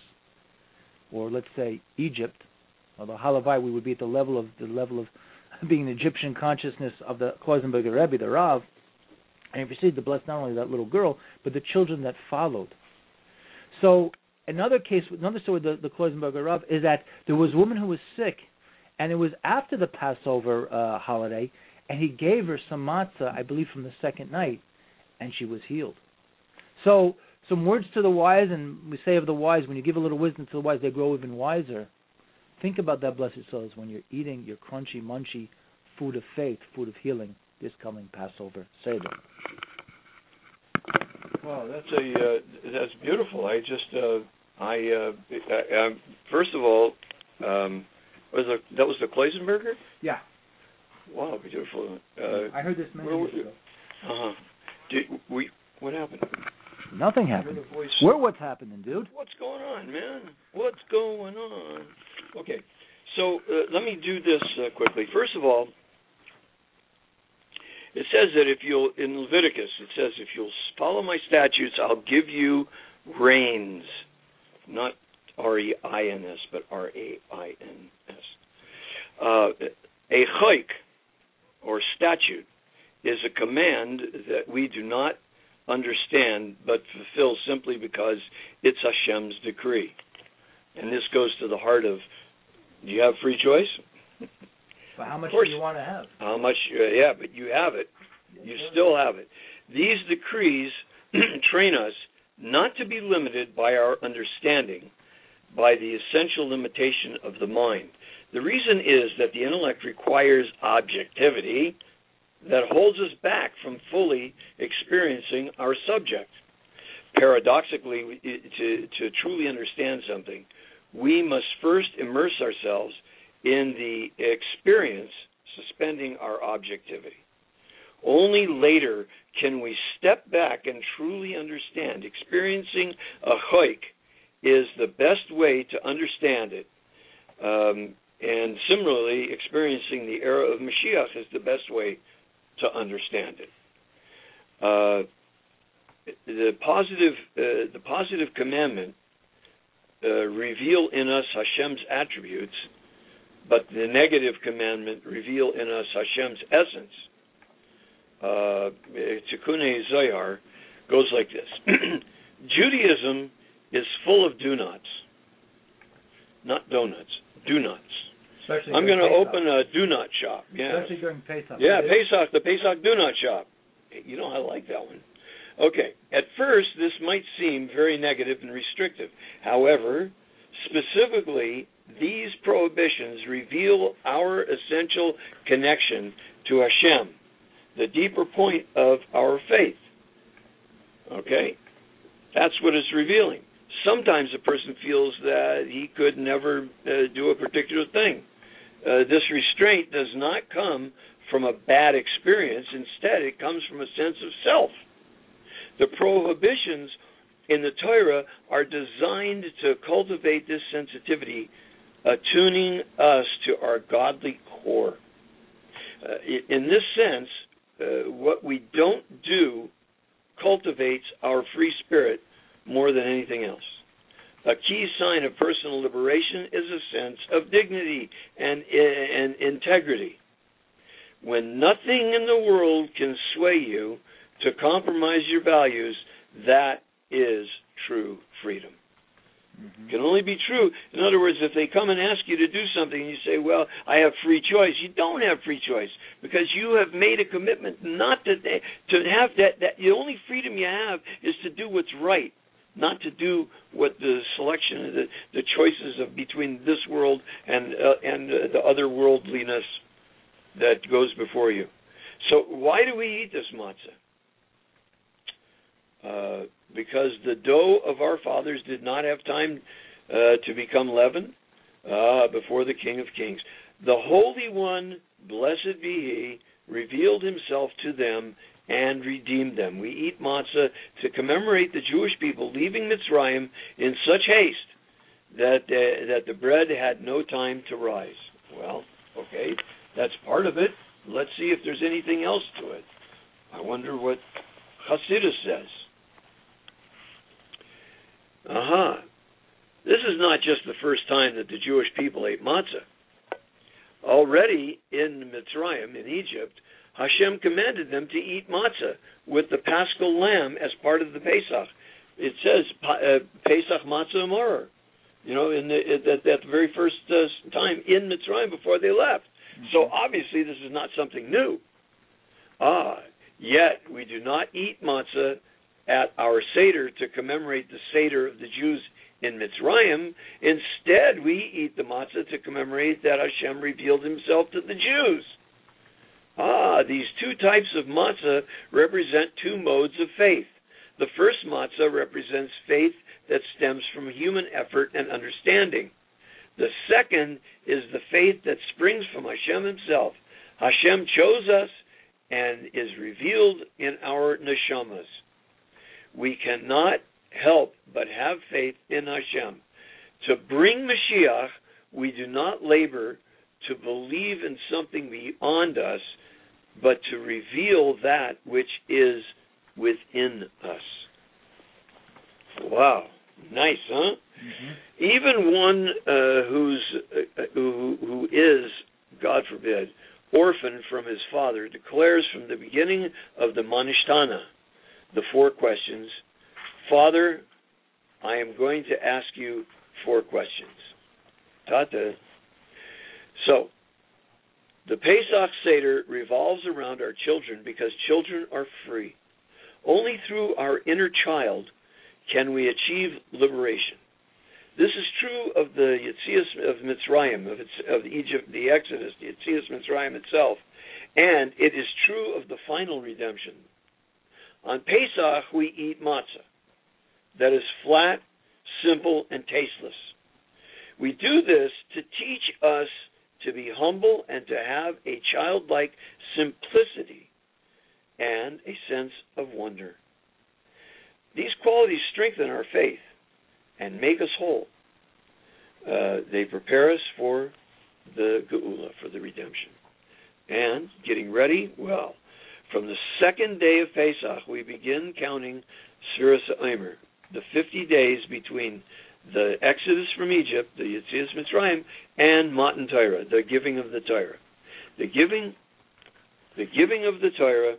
Or let's say Egypt, although Halavai, we would be at the level of the level of being an Egyptian consciousness of the Klausenberger Rebbe, the Rav, and he proceeded to bless not only that little girl, but the children that followed. So another case, another story with the, the Klausenberger Rav is that there was a woman who was sick, and it was after the Passover uh, holiday, and he gave her some matzah, I believe, from the second night, and she was healed. So some words to the wise, and we say of the wise, when you give a little wisdom to the wise, they grow even wiser. Think about that, blessed souls, when you're eating your crunchy, munchy food of faith, food of healing, this coming Passover Seder. Wow, that's a uh, that's beautiful. I just uh, I, uh, I um, first of all, um, was a, that was the Klausenberger? Yeah. Wow, beautiful. Uh, I heard this many years ago. Uh huh. Did we? What happened? Nothing happened. Where what's happening, dude? What's going on, man? What's going on? Okay, so uh, let me do this uh, quickly. First of all, it says that if you'll, in Leviticus, it says if you'll follow my statutes, I'll give you rains, not R E I N S, but R A I N S. Uh, a chayk, or statute is a command that we do not understand but fulfill simply because it's Hashem's decree. And this goes to the heart of, do you have free choice? But how much do you want to have? How much, uh, yeah, but you have it. You still have it. These decrees train us not to be limited by our understanding, by the essential limitation of the mind. The reason is that the intellect requires objectivity that holds us back from fully experiencing our subject. Paradoxically, to, to truly understand something, we must first immerse ourselves in the experience, suspending our objectivity. Only later can we step back and truly understand. Experiencing a hike is the best way to understand it. Um, and similarly, experiencing the era of Mashiach is the best way to understand it. Uh, the positive, uh, the positive commandment uh, reveal in us Hashem's attributes, but the negative commandment reveal in us Hashem's essence. Uh, Tikkun Zohar goes like this. Judaism is full of do-nots. Not donuts, do-nots. Especially I'm going to Pesach. open a do-not shop. Yeah. Especially during Pesach. Yeah, Pesach, the Pesach do-not shop. You know, I like that one. Okay, at first this might seem very negative and restrictive. However, specifically, these prohibitions reveal our essential connection to Hashem, the deeper point of our faith. Okay? That's what it's revealing. Sometimes a person feels that he could never uh, do a particular thing. Uh, this restraint does not come from a bad experience. Instead, it comes from a sense of self. The prohibitions in the Torah are designed to cultivate this sensitivity, attuning us to our godly core. Uh, in this sense, uh, what we don't do cultivates our free spirit more than anything else. A key sign of personal liberation is a sense of dignity and, and integrity. When nothing in the world can sway you to compromise your values, that is true freedom. Mm-hmm. It can only be true. In other words, if they come and ask you to do something and you say, well, I have free choice, you don't have free choice because you have made a commitment not to, to have that, that. The only freedom you have is to do what's right, not to do what the selection, the, the choices of between this world and, uh, and uh, the other worldliness that goes before you. So why do we eat this matzah? Uh, because the dough of our fathers did not have time uh, to become leaven uh, before the King of Kings. The Holy One, blessed be He, revealed Himself to them and redeemed them. We eat matzah to commemorate the Jewish people leaving Mitzrayim in such haste that uh, that the bread had no time to rise. Well, okay, that's part of it. Let's see if there's anything else to it. I wonder what Hasidus says. Uh-huh. This is not just the first time that the Jewish people ate matzah. Already in Mitzrayim, in Egypt, Hashem commanded them to eat matzah with the paschal lamb as part of the Pesach. It says uh, Pesach matzah maror. You know, in the, at, at the very first uh, time in Mitzrayim before they left. Mm-hmm. So obviously this is not something new. Ah, yet we do not eat matzah at our Seder to commemorate the Seder of the Jews in Mitzrayim. Instead, we eat the matzah to commemorate that Hashem revealed Himself to the Jews. Ah, these two types of matzah represent two modes of faith. The first matzah represents faith that stems from human effort and understanding. The second is the faith that springs from Hashem Himself. Hashem chose us and is revealed in our neshamas. We cannot help but have faith in Hashem. To bring Mashiach, we do not labor to believe in something beyond us, but to reveal that which is within us. Wow, nice, huh? Mm-hmm. Even one uh, who's uh, who, who is, God forbid, orphaned from his father, declares from the beginning of the Manishtana, the four questions, Father, I am going to ask you four questions. Tata. So, the Pesach Seder revolves around our children because children are free. Only through our inner child can we achieve liberation. This is true of the Yetzias of Mitzrayim, of, its, of Egypt, the Exodus, the Yetzias Mitzrayim itself, and it is true of the final redemption. On Pesach, we eat matzah that is flat, simple, and tasteless. We do this to teach us to be humble and to have a childlike simplicity and a sense of wonder. These qualities strengthen our faith and make us whole. Uh, they prepare us for the Geula, for the redemption. And getting ready, well, from the second day of Pesach, we begin counting Sfiras HaOmer, the fifty days between the Exodus from Egypt, the Yetzias Mitzrayim, and Matan Torah, the giving of the Torah. The giving, the giving of the Torah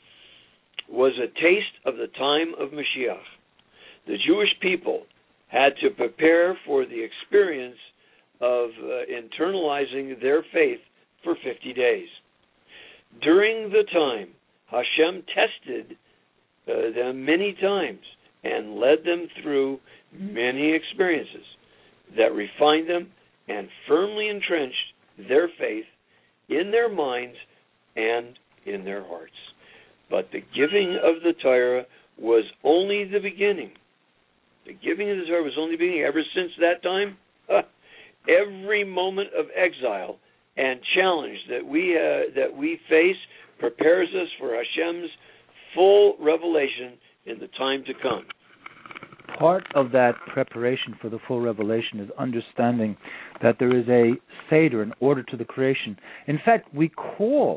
was a taste of the time of Mashiach. The Jewish people had to prepare for the experience of uh, internalizing their faith for fifty days. During the time, Hashem tested uh, them many times and led them through many experiences that refined them and firmly entrenched their faith in their minds and in their hearts. But the giving of the Torah was only the beginning. The giving of the Torah was only the beginning. Ever since that time, uh, every moment of exile and challenge that we uh, that we face prepares us for Hashem's full revelation in the time to come. Part of that preparation for the full revelation is understanding that there is a Seder, an order to the creation. In fact, we call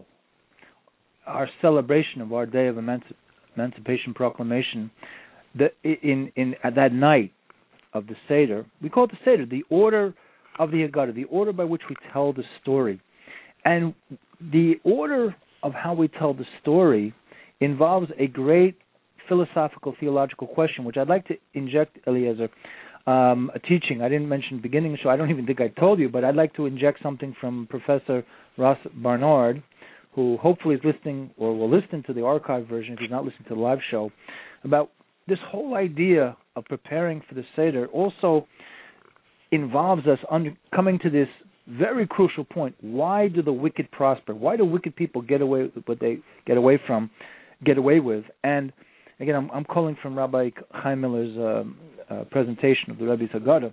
our celebration of our Day of Emanci- Emancipation Proclamation, the, in, in at that night of the Seder, we call it the Seder, the order of the Haggadah, the order by which we tell the story. And the order of how we tell the story involves a great philosophical, theological question, which I'd like to inject, Eliezer, um, a teaching. I didn't mention at the beginning, so I don't even think I told you, but I'd like to inject something from Professor Ross Barnard, who hopefully is listening or will listen to the archive version if he's not listening to the live show, about this whole idea of preparing for the Seder also involves us under, coming to this very crucial point. Why do the wicked prosper? Why do wicked people get away with what they get away from, get away with? And again, I'm, I'm calling from Rabbi Chaim Miller's um, uh, presentation of the Rebbe's Haggadah,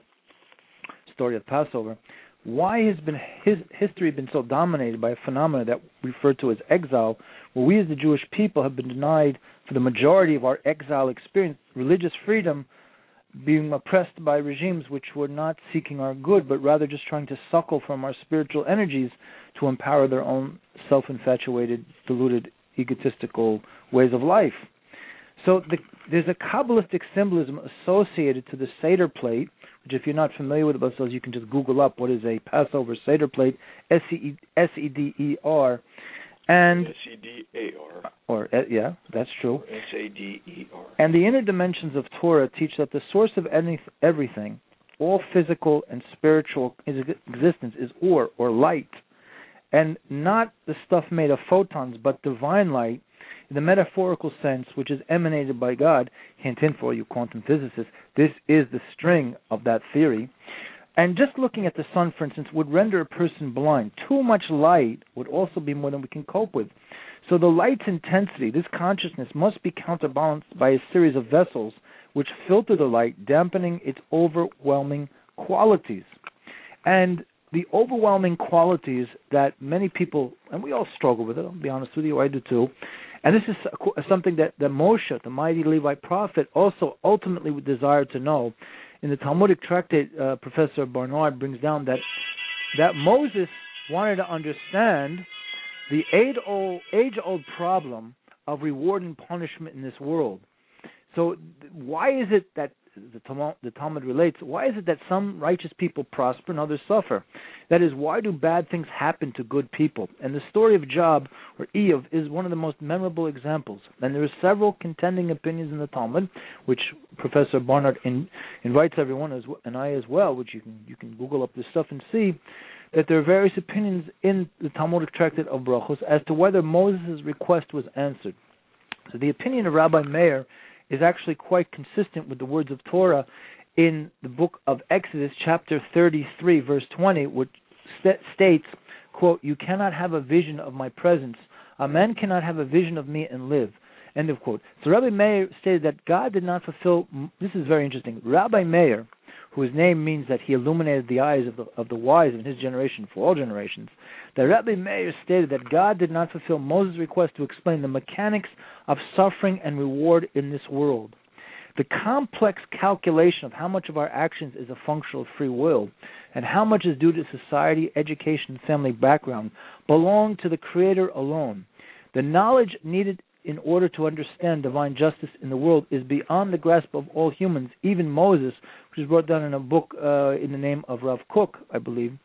story of Passover. Why has been his history been so dominated by a phenomenon that we refer to as exile, where we as the Jewish people have been denied for the majority of our exile experience religious freedom, being oppressed by regimes which were not seeking our good, but rather just trying to suckle from our spiritual energies to empower their own self-infatuated, deluded, egotistical ways of life. So the, there's a Kabbalistic symbolism associated to the Seder plate, which if you're not familiar with it, you can just Google up what is a Passover Seder plate, S E D E R. And S E D A R. Or, uh, yeah, that's true. S A D E R. And the inner dimensions of Torah teach that the source of any, everything, all physical and spiritual existence, is or, or light, and not the stuff made of photons, but divine light, in the metaphorical sense, which is emanated by God. Hint, hint for you quantum physicists, this is the string of that theory. And just looking at the sun, for instance, would render a person blind. Too much light would also be more than we can cope with. So the light's intensity, this consciousness, must be counterbalanced by a series of vessels which filter the light, dampening its overwhelming qualities. And the overwhelming qualities that many people, and we all struggle with it, I'll be honest with you, I do too, and this is something that, that Moshe, the mighty Levite prophet, also ultimately would desire to know. In the Talmudic tractate, uh, Professor Barnard brings down that that Moses wanted to understand the age-old, age-old problem of reward and punishment in this world. So why is it that the Talmud, the Talmud relates, why is it that some righteous people prosper and others suffer? That is, why do bad things happen to good people? And the story of Job, or Eov, is one of the most memorable examples. And there are several contending opinions in the Talmud, which Professor Barnard in, invites everyone, as, and I as well, which you can you can Google up this stuff and see, that there are various opinions in the Talmudic tractate of Brachos as to whether Moses' request was answered. So the opinion of Rabbi Meir is actually quite consistent with the words of Torah in the book of Exodus, chapter thirty-three, verse twenty, which st- states, quote, "You cannot have a vision of my presence. A man cannot have a vision of me and live." End of quote. So Rabbi Meir stated that God did not fulfill, this is very interesting, Rabbi Meir, whose name means that he illuminated the eyes of the, of the wise in his generation for all generations, that Rabbi Meir stated that God did not fulfill Moses' request to explain the mechanics of suffering and reward in this world. The complex calculation of how much of our actions is a function of free will and how much is due to society, education, and family background belong to the Creator alone. The knowledge needed in order to understand divine justice in the world is beyond the grasp of all humans, even Moses, which is brought down in a book uh, in the name of Rav Kook, I believe,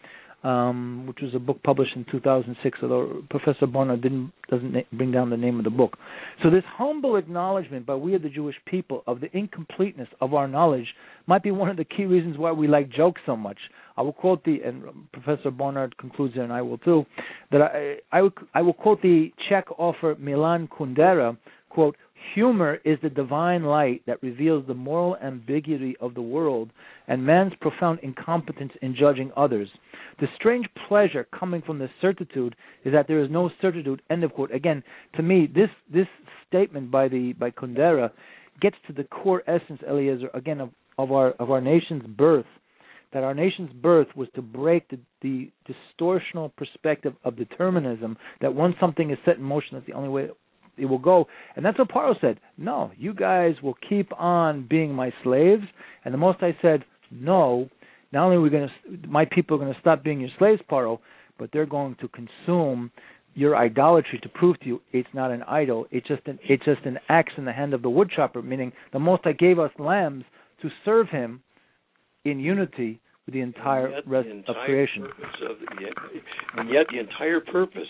um, which was a book published in two thousand six, although Professor Barnard didn't, doesn't na- bring down the name of the book. So this humble acknowledgement by we of the Jewish people of the incompleteness of our knowledge might be one of the key reasons why we like jokes so much. I will quote the, and Professor Barnard concludes there, and I will too, that I, I, will, I will quote the Czech author Milan Kundera, quote, "Humor is the divine light that reveals the moral ambiguity of the world and man's profound incompetence in judging others. The strange pleasure coming from this certitude is that there is no certitude." End of quote. Again, to me, this this statement by the by Kundera gets to the core essence, Eliezer, again of, of our of our nation's birth. That our nation's birth was to break the, the distortional perspective of determinism. That once something is set in motion, that's the only way it will go. And that's what Paro said. No, you guys will keep on being my slaves. And the most I said, no, not only are we going to, my people are going to stop being your slaves, Paro, but they're going to consume your idolatry to prove to you it's not an idol. It's just an it's just an axe in the hand of the woodchopper. Meaning the Most High gave us lambs to serve Him in unity with the entire rest the entire of creation. Of the, and yet the entire purpose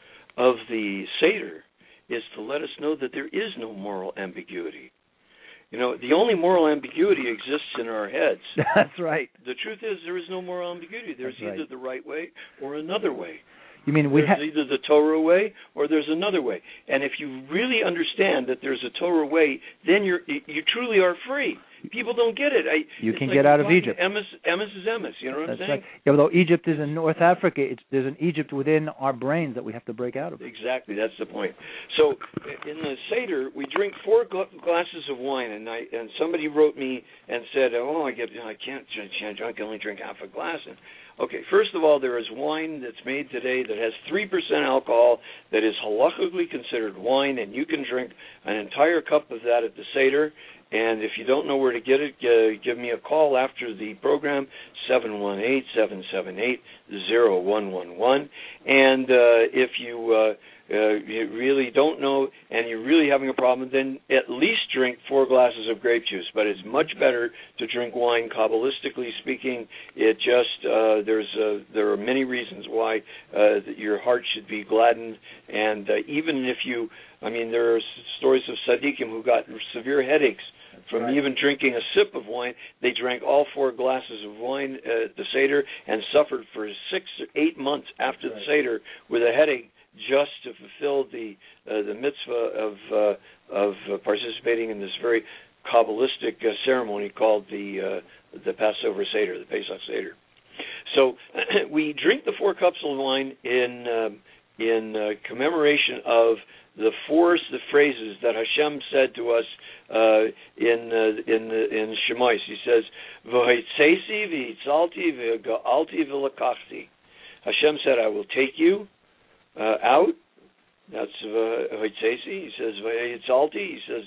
of the Seder is to let us know that there is no moral ambiguity. You know, the only moral ambiguity exists in our heads. That's right. The truth is there is no moral ambiguity. There's That's either right. the right way or another way. You mean we there's have either the Torah way or there's another way. And if you really understand that there's a Torah way, then you're you truly are free. People don't get it. I, you can like get out of Egypt. Emes, Emes is Emes. You know what That's I'm saying? right. Yeah, although Egypt is in North Africa, it's, there's an Egypt within our brains that we have to break out of. Exactly, that's the point. So in the Seder, we drink four gl- glasses of wine, and I and somebody wrote me and said, "Oh, I get, I can't, I can only drink half a glass." And okay, first of all, there is wine that's made today that has three percent alcohol that is halakhically considered wine, and you can drink an entire cup of that at the Seder. And if you don't know where to get it, uh, give me a call after the program, seven one eight, seven seven eight, zero one one one. And uh, if you, uh, uh, you really don't know and you're really having a problem, then at least drink four glasses of grape juice. But it's much better to drink wine. Kabbalistically speaking, it just uh, there's uh, there are many reasons why uh, that your heart should be gladdened. And uh, even if you, I mean, there are stories of tzaddikim who got severe headaches from right. even drinking a sip of wine. They drank all four glasses of wine at the Seder and suffered for six or eight months after right. the Seder with a headache just to fulfill the uh, the mitzvah of uh, of uh, participating in this very Kabbalistic uh, ceremony called the uh, the Passover Seder, the Pesach Seder. So we drink the four cups of wine in uh, in uh, commemoration of the four the phrases that Hashem said to us uh, in uh, in in Shemais. He says, "V'hotzesi v'itzalti v'ga'alti v'lakachti." Hashem said, "I will take you uh, out." That's v'hotzesi. He says v'itzalti. He says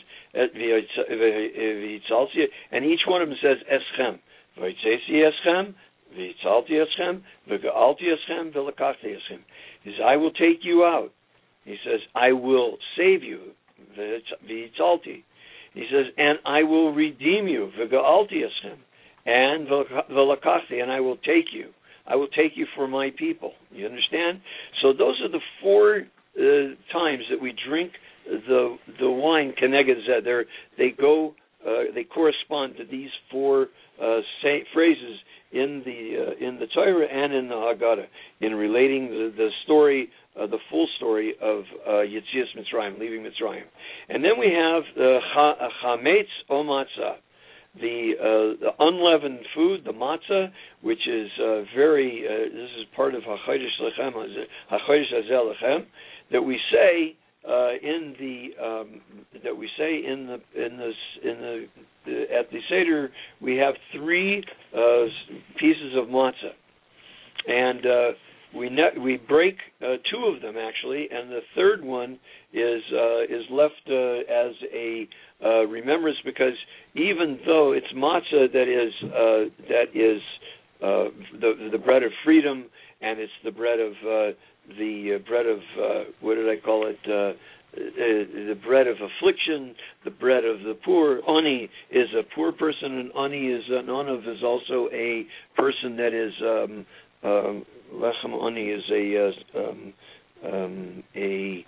v'itzalti, and each one of them says eschem. V'hotzesi eschem, v'itzalti eschem, v'ga'alti eschem, v'lakachti eschem. He says, "I will take you out." He says, "I will save you." V'itzalti. He says, and I will redeem you, v'ga'alti and v'lakachti, and I will take you. I will take you for my people. You understand? So those are the four uh, times that we drink the the wine keneged zeh. They're, they go, uh, they correspond to these four uh, say, phrases in the uh, in the Torah and in the Haggadah, in relating the, the story, uh, the full story of uh, Yetzias Mitzrayim, leaving Mitzrayim. And then we have the uh, chametz o matzah, the, uh, the unleavened food, the matzah, which is uh, very, uh, this is part of HaChodesh Lechem, HaChodesh Hazeh Lechem, that we say uh, in the um, that we say in the in the in the, the at the Seder, we have three uh, pieces of matzah, and uh, we ne- we break uh, two of them actually, and the third one is uh, is left uh, as a uh, remembrance, because even though it's matzah that is uh, that is uh, the the bread of freedom, and it's the bread of uh, the uh, bread of uh, what did I call it? Uh, uh, the bread of affliction, the bread of the poor. Ani is a poor person, and ani is an onav is also a person that is um, um, lechem ani is a uh, um, um, a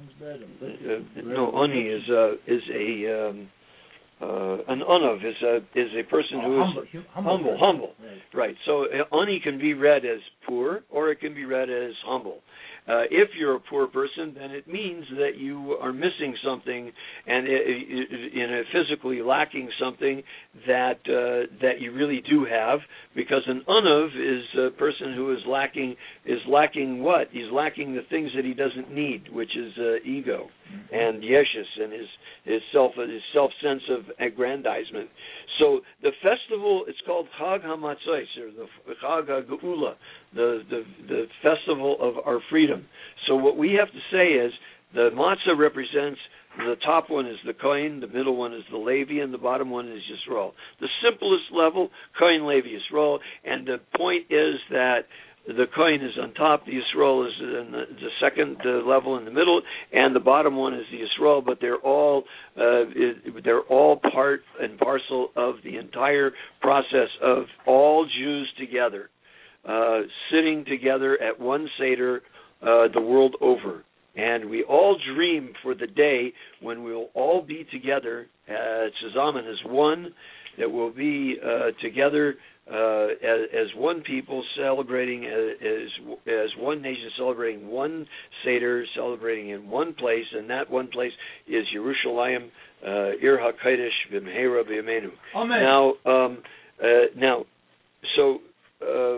uh, no ani is a is a um, Uh, an onav is a is a person oh, who humble, is humble, humble, humble. Right. Right. So uh, ani can be read as poor, or it can be read as humble. Uh, if you're a poor person, then it means that you are missing something, and it, it, in a physically lacking something that uh, that you really do have. Because an onav is a person who is lacking is lacking what? He's lacking the things that he doesn't need, which is uh, ego mm-hmm. and yeshus and his his self his self sense of aggrandizement. So the festival, it's called Chag HaMatzos, or the Chag HaGeula, the, the the festival of our freedom. So what we have to say is the matzah represents, the top one is the Kohen, the middle one is the Levi, and the bottom one is Yisrael. The simplest level, Kohen, Levi, Yisrael, and the point is that the Kohen is on top, the Yisrael is in the, the second uh, level in the middle, and the bottom one is the Yisrael. But they're all uh, they're all part and parcel of the entire process of all Jews together, uh, sitting together at one Seder uh, the world over. And we all dream for the day when we'll all be together at Zusammen as one, that we'll be uh, together Uh, as, as one people celebrating as, as as one nation, celebrating one Seder, celebrating in one place, and that one place is Yerushalayim, uh, Ir HaKodesh B'Mehera B'Yameinu. Amen. Now, um, uh, now, so uh,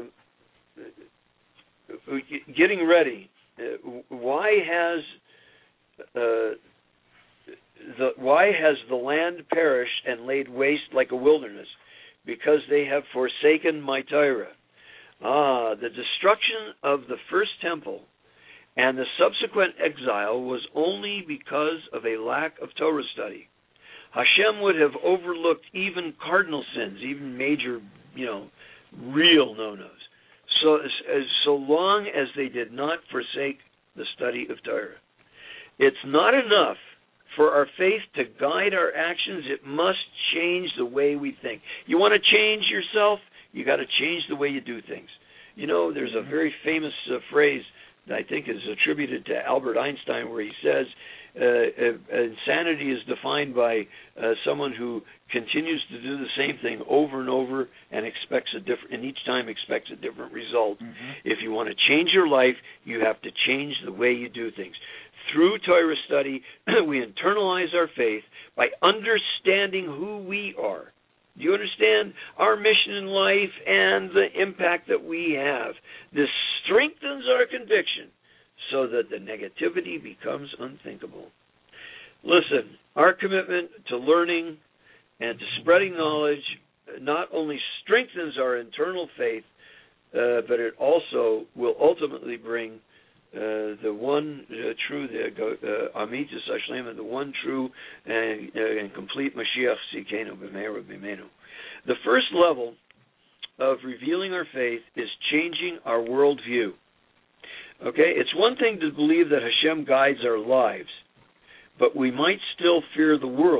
getting ready. Uh, why has uh, the why has the land perished and laid waste like a wilderness? Because they have forsaken my Torah. Ah, the destruction of the first temple and the subsequent exile was only because of a lack of Torah study. Hashem would have overlooked even cardinal sins, even major, you know, real no-nos, so, as, so long as they did not forsake the study of Torah. It's not enough for our faith to guide our actions. It must change the way we think. You want to change yourself? You got to change the way you do things. You know, there's a very famous uh, phrase that I think is attributed to Albert Einstein, where he says, uh, uh, insanity is defined by uh, someone who continues to do the same thing over and over and expects a different, and each time expects a different result. Mm-hmm. If you want to change your life, you have to change the way you do things. Through Torah study, we internalize our faith by understanding who we are. Do you understand our mission in life and the impact that we have? This strengthens our conviction so that the negativity becomes unthinkable. Listen, our commitment to learning and to spreading knowledge not only strengthens our internal faith, uh, but it also will ultimately bring Uh, the one uh, true, the Amitus uh, Hashlema, the one true and, uh, and complete Mashiach Sikenu B'Meira B'Imenu. The first level of revealing our faith is changing our worldview. Okay, it's one thing to believe that Hashem guides our lives, but we might still fear the world.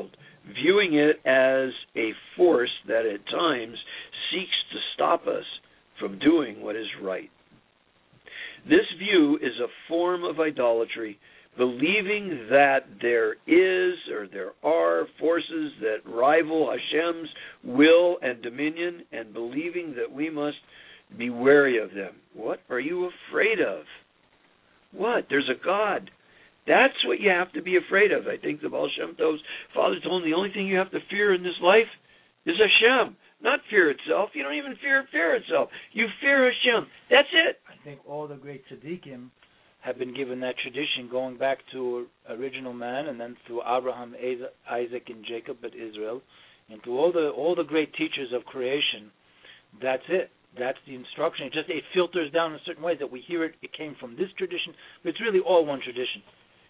viewing it as a force that at times seeks to stop us from doing what is right. This view is a form of idolatry, believing that there is or there are forces that rival Hashem's will and dominion, and believing that we must be wary of them. What are you afraid of? What? There's a God. That's what you have to be afraid of. I think the Baal Shem Tov's father told him the only thing you have to fear in this life is Hashem, not fear itself. You don't even fear fear itself. You fear Hashem. That's it. I think all the great tzaddikim have been given that tradition, going back to original man, and then through Abraham, Isaac, and Jacob, but Israel, and to all the all the great teachers of creation. That's it. That's the instruction. It just it filters down in certain ways that we hear it. It came from this tradition, but it's really all one tradition.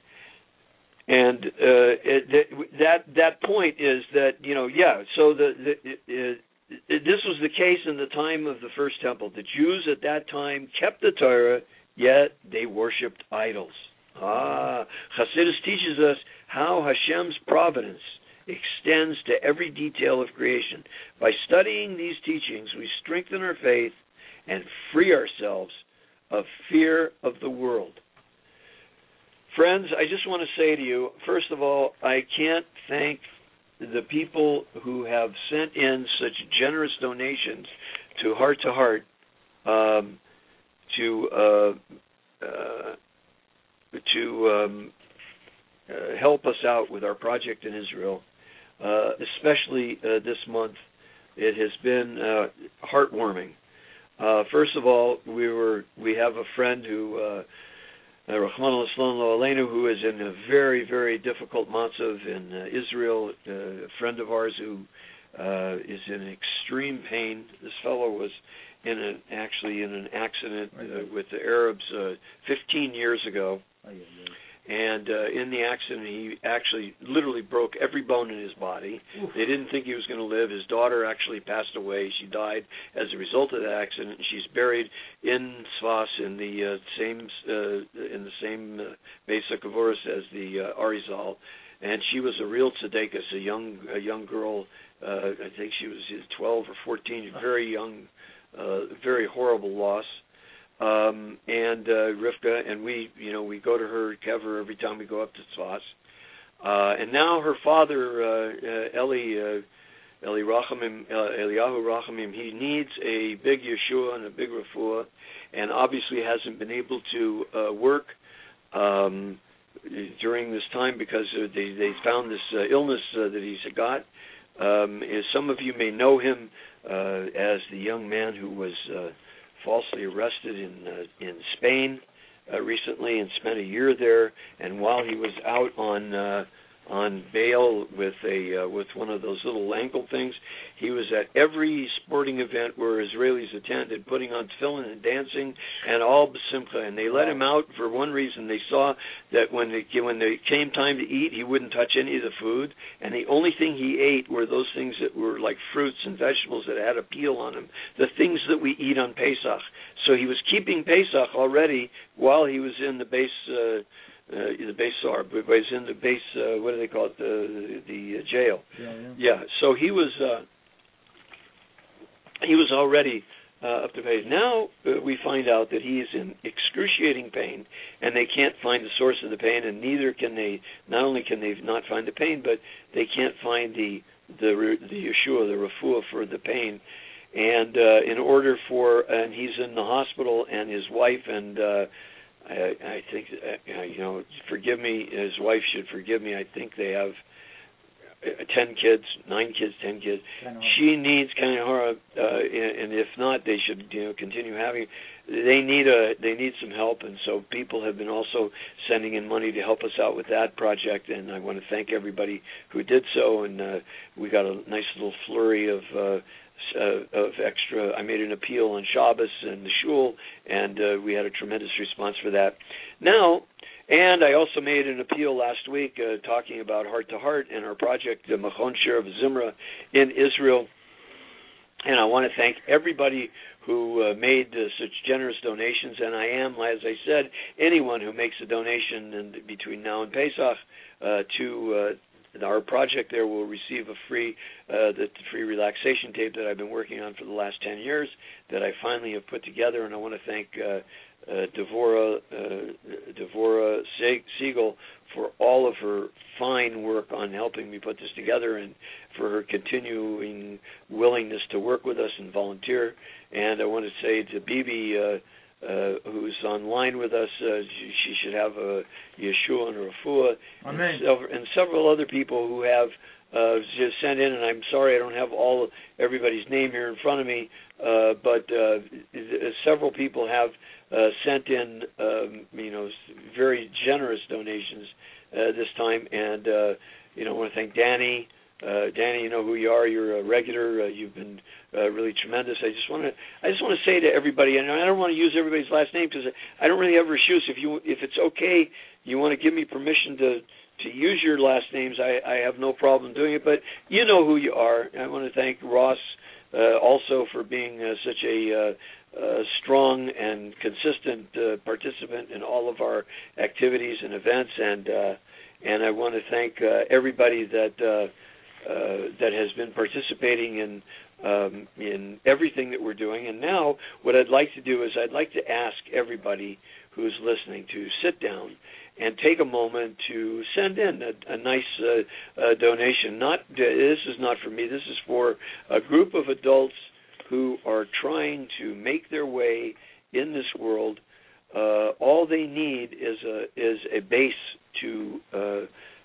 And uh, it, that that point is that, you know, yeah. So the, the it, it, this was the case in the time of the first temple. The Jews at that time kept the Torah, yet they worshipped idols. Ah, Hasidus teaches us how Hashem's providence extends to every detail of creation. By studying these teachings, we strengthen our faith and free ourselves of fear of the world. Friends, I just want to say to you, first of all, I can't thank the people who have sent in such generous donations to Heart to Heart um, to uh, uh, to um, uh, help us out with our project in Israel, uh, especially uh, this month. It has been uh, heartwarming. Uh, first of all, we were we have a friend who. Uh, Uh, Rahman al-Islam Aleinu, who is in a very, very difficult matzav in uh, Israel, uh, a friend of ours who uh, is in extreme pain. This fellow was in an, actually in an accident uh, with the Arabs uh, fifteen years ago. And uh, in the accident, he actually literally broke every bone in his body. Oof. They didn't think he was going to live. His daughter actually passed away. She died as a result of that accident. She's buried in Sfas in the uh, same uh, in the same uh, Beis HaKavuros as the uh, Arizal. And she was a real tzedekah, a young a young girl. Uh, I think she was twelve or fourteen, very young, uh, very horrible loss. Um, and uh, Rivka, and we, you know, we go to her kever every time we go up to Tzfas. Uh, and now her father, uh, uh, Eli, uh, Eli Rachamim, uh, Eliyahu Rachamim, he needs a big Yeshua and a big refuah, and obviously hasn't been able to uh, work um, during this time because uh, they, they found this uh, illness uh, that he's got. Um, as some of you may know him uh, as the young man who was uh, falsely arrested in uh, in Spain uh, recently and spent a year there. And while he was out on uh, on bail with a uh, with one of those little ankle things, he was at every sporting event where Israelis attended, putting on tefillin and dancing and all b'simcha. And they let him out for one reason. They saw that when it, when it came time to eat, he wouldn't touch any of the food, and the only thing he ate were those things that were like fruits and vegetables that had a peel on them, the things that we eat on Pesach. So he was keeping Pesach already while he was in the base. Uh, Uh, the base S A R, but he's in the base, uh, what do they call it, the the, the uh, jail. Yeah, yeah. yeah, so he was uh, he was already uh, up to pace. Now uh, we find out that he is in excruciating pain, and they can't find the source of the pain, and neither can they, not only can they not find the pain, but they can't find the the, the Yeshua, the refuah for the pain. And uh, in order for, and he's in the hospital, and his wife and uh, I, I think, uh, you know, forgive me, his wife should forgive me, I think they have uh, ten kids, nine kids, ten kids. She needs Kanehara, uh, and if not, they should, you know, continue having, they need a, they need some help, and so people have been also sending in money to help us out with that project, and I want to thank everybody who did so, and uh, we got a nice little flurry of, uh, Uh, of extra. I made an appeal on Shabbos and the shul, and uh, we had a tremendous response for that. Now, and I also made an appeal last week uh, talking about Heart to Heart and our project, the Machon Shir of Zimra in Israel. And I want to thank everybody who uh, made uh, such generous donations, and I am, as I said, anyone who makes a donation in, between now and Pesach uh, to uh, our project there will receive a free uh, the free relaxation tape that I've been working on for the last ten years that I finally have put together, and I want to thank uh, uh, Devora uh, Devora Siegel for all of her fine work on helping me put this together, and for her continuing willingness to work with us and volunteer. And I want to say to Bibi, uh, uh, who's online with us, uh, she, she should have a Yeshua and a Refuah, and, several, and several other people who have uh, just sent in. And I'm sorry I don't have all everybody's name here in front of me, uh, but uh, several people have uh, sent in, um, you know, very generous donations uh, this time. And uh, you know, I want to thank Danny. Uh, Danny, you know who you are. You're a regular. Uh, you've been uh, really tremendous. I just want to, I just want to say to everybody, and I don't want to use everybody's last name because I don't really have issues. If you, if it's okay, you want to give me permission to to use your last names, I, I have no problem doing it. But you know who you are. I want to thank Ross uh, also for being uh, such a uh, uh, strong and consistent uh, participant in all of our activities and events, and uh, and I want to thank uh, everybody that. Uh, Uh, that has been participating in um, in everything that we're doing. And now what I'd like to do is I'd like to ask everybody who's listening to sit down and take a moment to send in a, a nice uh, uh, donation. Not this is not for me. This is for a group of adults who are trying to make their way in this world. Uh, all they need is a is a base to uh,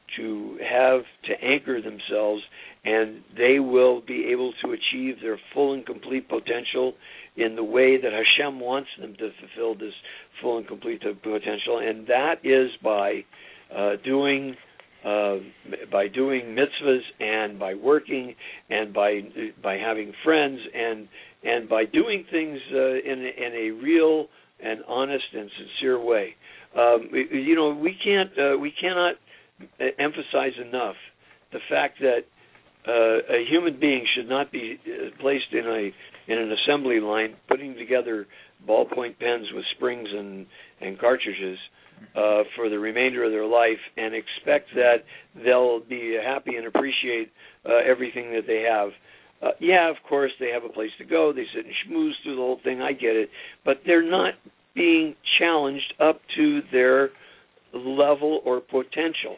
to have to anchor themselves, and they will be able to achieve their full and complete potential in the way that Hashem wants them to fulfill this full and complete potential, and that is by uh, doing uh, by doing mitzvahs and by working and by by having friends and and by doing things uh, in in a real and honest and sincere way. Um, you know, we can't uh, we cannot emphasize enough the fact that uh, a human being should not be placed in a in an assembly line putting together ballpoint pens with springs and and cartridges uh, for the remainder of their life and expect that they'll be happy and appreciate uh, everything that they have. Uh, yeah, of course, they have a place to go. They sit and schmooze through the whole thing. I get it. But they're not being challenged up to their level or potential.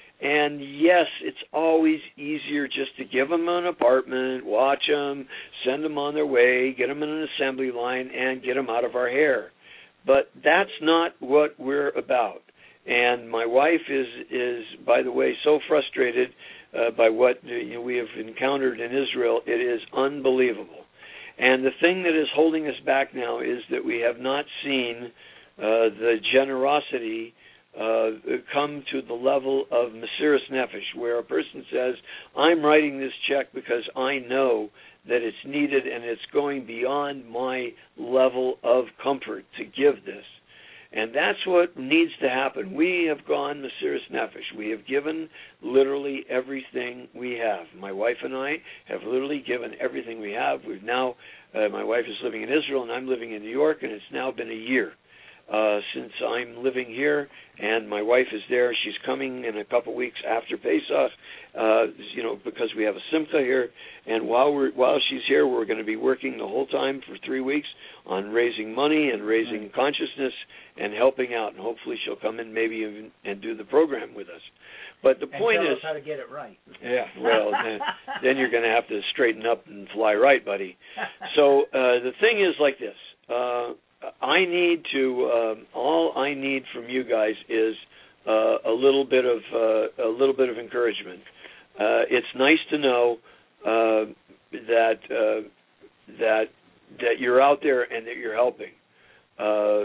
And yes, it's always easier just to give them an apartment, watch them, send them on their way, get them in an assembly line, and get them out of our hair. But that's not what we're about. And my wife is, is by the way, so frustrated uh, by what you know, we have encountered in Israel. It is unbelievable. And the thing that is holding us back now is that we have not seen uh, the generosity Uh, come to the level of Mesiras Nefesh, where a person says, I'm writing this check because I know that it's needed and it's going beyond my level of comfort to give this. And that's what needs to happen. We have gone Mesiras Nefesh. We have given literally everything we have. My wife and I have literally given everything we have. We've now, uh, my wife is living in Israel and I'm living in New York, and it's now been a year Uh, since I'm living here, and my wife is there. She's coming in a couple weeks after Pesach, uh, you know, because we have a simcha here. And while we're while she's here, we're going to be working the whole time for three weeks on raising money and raising right. consciousness and helping out. And hopefully, she'll come in maybe even, and do the program with us. But the and point tell is us how to get it right. Yeah, well, then, then you're going to have to straighten up and fly right, buddy. So uh, the thing is like this. Uh, I need to. Um, all I need from you guys is uh, a little bit of uh, a little bit of encouragement. Uh, it's nice to know uh, that uh, that that you're out there and that you're helping. Uh,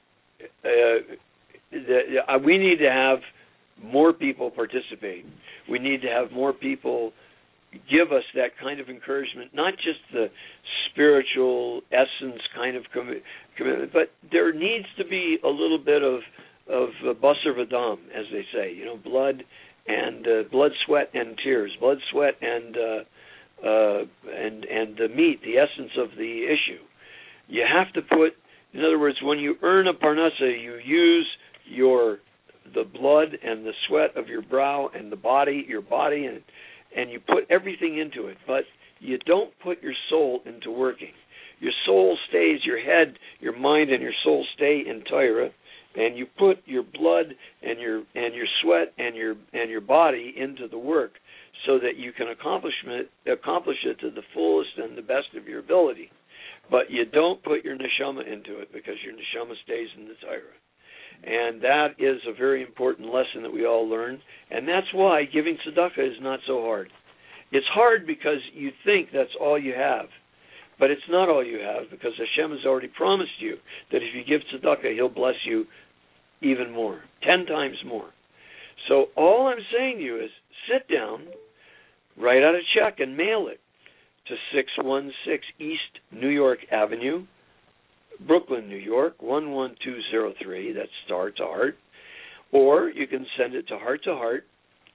uh, that, uh, we need to have more people participate. We need to have more people give us that kind of encouragement, not just the spiritual essence kind of commitment, but there needs to be a little bit of of uh, basar v'dam, as they say, you know, blood and uh, blood, sweat, and tears, blood, sweat, and uh, uh, and and the meat, the essence of the issue. You have to put, in other words, when you earn a parnasa, you use your the blood and the sweat of your brow and the body, your body, and and you put everything into it, but you don't put your soul into working. Your soul stays, your head, your mind, and your soul stay in Torah, and you put your blood and your and your sweat and your and your body into the work, so that you can accomplish it, accomplish it to the fullest and the best of your ability. But you don't put your neshama into it, because your neshama stays in the Torah. And that is a very important lesson that we all learn, and that's why giving tzedakah is not so hard. It's hard because you think that's all you have, but it's not all you have, because Hashem has already promised you that if you give tzedakah, He'll bless you even more, ten times more. So all I'm saying to you is sit down, write out a check, and mail it to six one six East New York Avenue, Brooklyn, New York, one one two zero three. That's Star to Heart. Or you can send it to Heart to Heart,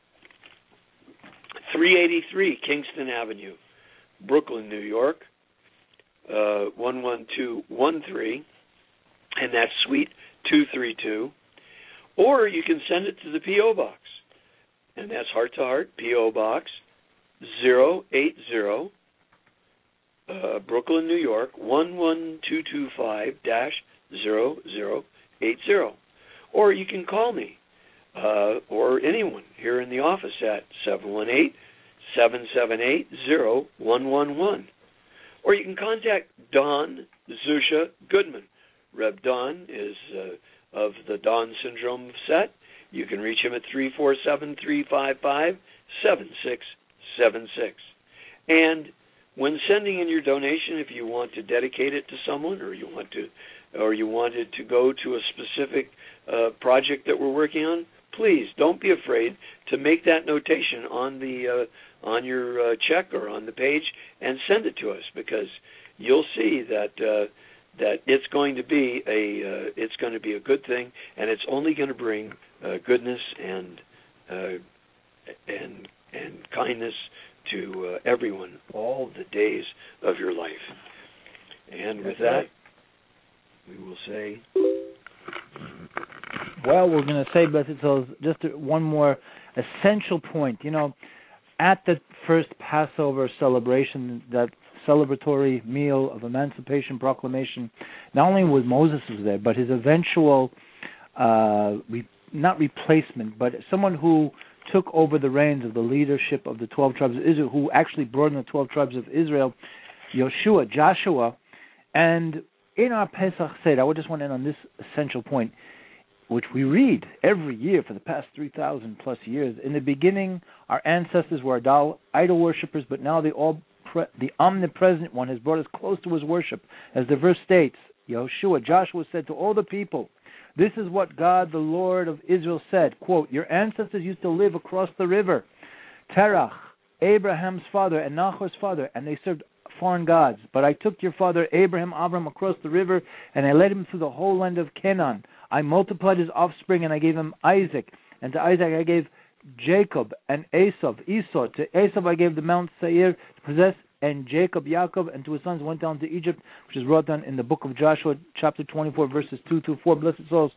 three eighty-three Kingston Avenue, Brooklyn, New York, uh, one one two one three, and that's Suite two thirty-two. Or you can send it to the P O Box, and that's Heart to Heart, P O Box zero eight zero, uh, Brooklyn, New York, one one two two five dash zero zero eight zero. Or you can call me, uh, or anyone here in the office at seven one eight, seven seven eight, zero one one one. Or you can contact Don Zusha Goodman. Reb Don is uh, of the Down Syndrome set. You can reach him at three four seven, three five five, seven six seven six. And when sending in your donation, if you want to dedicate it to someone, or you want to, or you want it to go to a specific uh, project that we're working on, please don't be afraid to make that notation on the uh, on your uh, check or on the page and send it to us, because you'll see that uh, that it's going to be a uh, it's going to be a good thing, and it's only going to bring uh, goodness and uh, and and kindness to uh, everyone all the days of your life. And with that, we will say, well, we're going to say, Blessed Souls, just one more essential point. You know, at the first Passover celebration, that celebratory meal of Emancipation Proclamation, not only was Moses was there, but his eventual, uh, re- not replacement, but someone who took over the reins of the leadership of the twelve tribes of Israel, who actually brought in the twelve tribes of Israel, Yoshua, Joshua. And in our Pesach Seder, I just want to end on this essential point, which we read every year for the past three thousand plus years. In the beginning, our ancestors were idol, idol worshippers, but now the, all pre, the omnipresent one has brought us close to his worship. As the verse states, Yoshua, Joshua said to all the people, this is what God, the Lord of Israel, said, quote, your ancestors used to live across the river, Terach, Abraham's father, and Nahor's father, and they served foreign gods. But I took your father Abraham, Abram, across the river, and I led him through the whole land of Canaan. I multiplied his offspring, and I gave him Isaac. And to Isaac I gave Jacob and Esau, Esau. To Esau I gave the Mount Seir to possess, and Jacob, Yaakov, and to his sons went down to Egypt, which is brought down in the book of Joshua, chapter twenty-four, verses two to four. Blessed souls,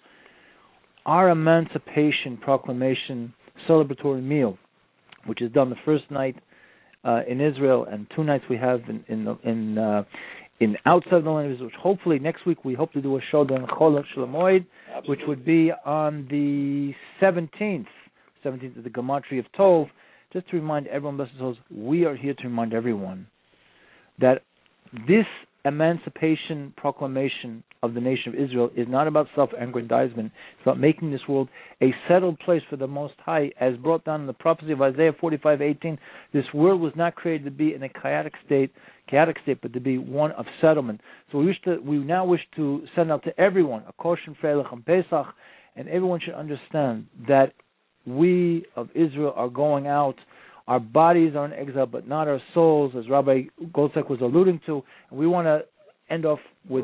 our Emancipation Proclamation celebratory meal, which is done the first night uh, in Israel, and two nights we have in in in, uh, in outside the land of Israel, which hopefully next week we hope to do a show on Chol Shlomoid, which would be on the seventeenth, seventeenth of the Gematria of Tov. Just to remind everyone, blessed souls, we are here to remind everyone that this Emancipation Proclamation of the nation of Israel is not about self-aggrandizement. It's about making this world a settled place for the Most High, as brought down in the prophecy of Isaiah forty-five eighteen. This world was not created to be in a chaotic state, chaotic state, but to be one of settlement. So we wish to, we now wish to send out to everyone a Kosher Freilich and Pesach, and everyone should understand that we of Israel are going out. Our bodies are in exile, but not our souls, as Rabbi Goldsack was alluding to. And we want to end off with...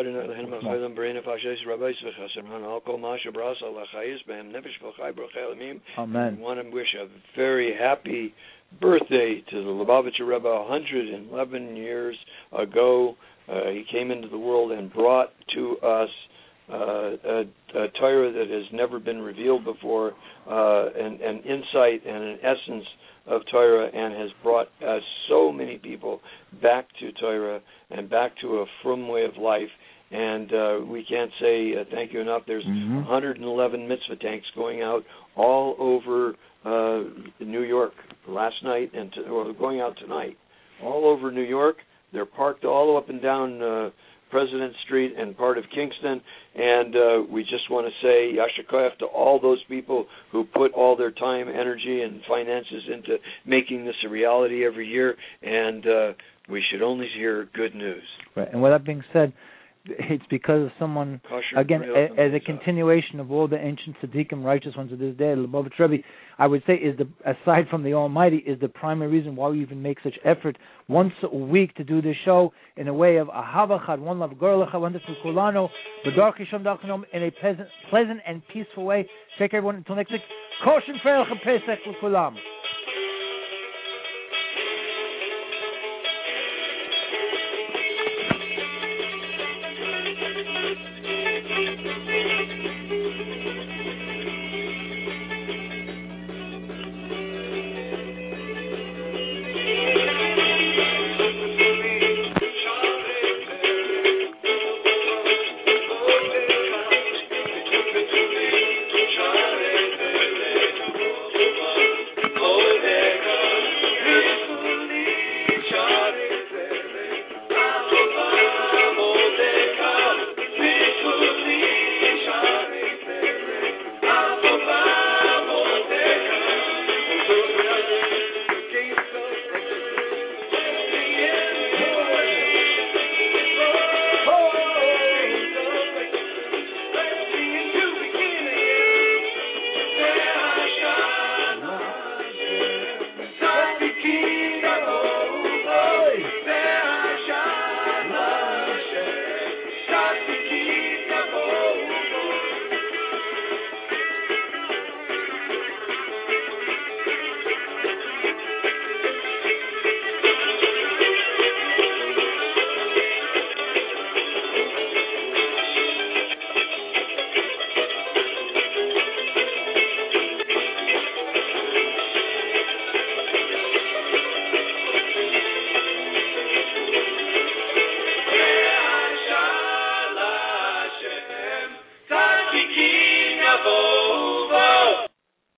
Amen. We want to wish a very happy birthday to the Lubavitcher Rebbe. one hundred eleven years ago, uh, he came into the world and brought to us uh, a, a Torah that has never been revealed before, uh, and, and insight and an essence of Torah, and has brought uh, so many people back to Torah and back to a frum way of life. And uh, we can't say uh, thank you enough. There's mm-hmm. one hundred eleven mitzvah tanks going out all over uh, New York last night, and to, or going out tonight, all over New York. They're parked all up and down uh, President Street and part of Kingston, and uh, we just want to say Yasher Koach to all those people who put all their time, energy, and finances into making this a reality every year, and uh, we should only hear good news. Right, and with that being said, it's because of someone, Kosher, again, as, as a continuation of all the ancient tzaddikim, righteous ones of this day, the Lubavitch Rebbe, I would say, is the, aside from the Almighty, is the primary reason why we even make such effort once a week to do this show in a way of ahava chad, one love, girl chad, wonderful kulano, b'darkei shem dachnom, in a pleasant, pleasant and peaceful way. Take everyone until next week. Kosher Feirach Pesach l'kulam.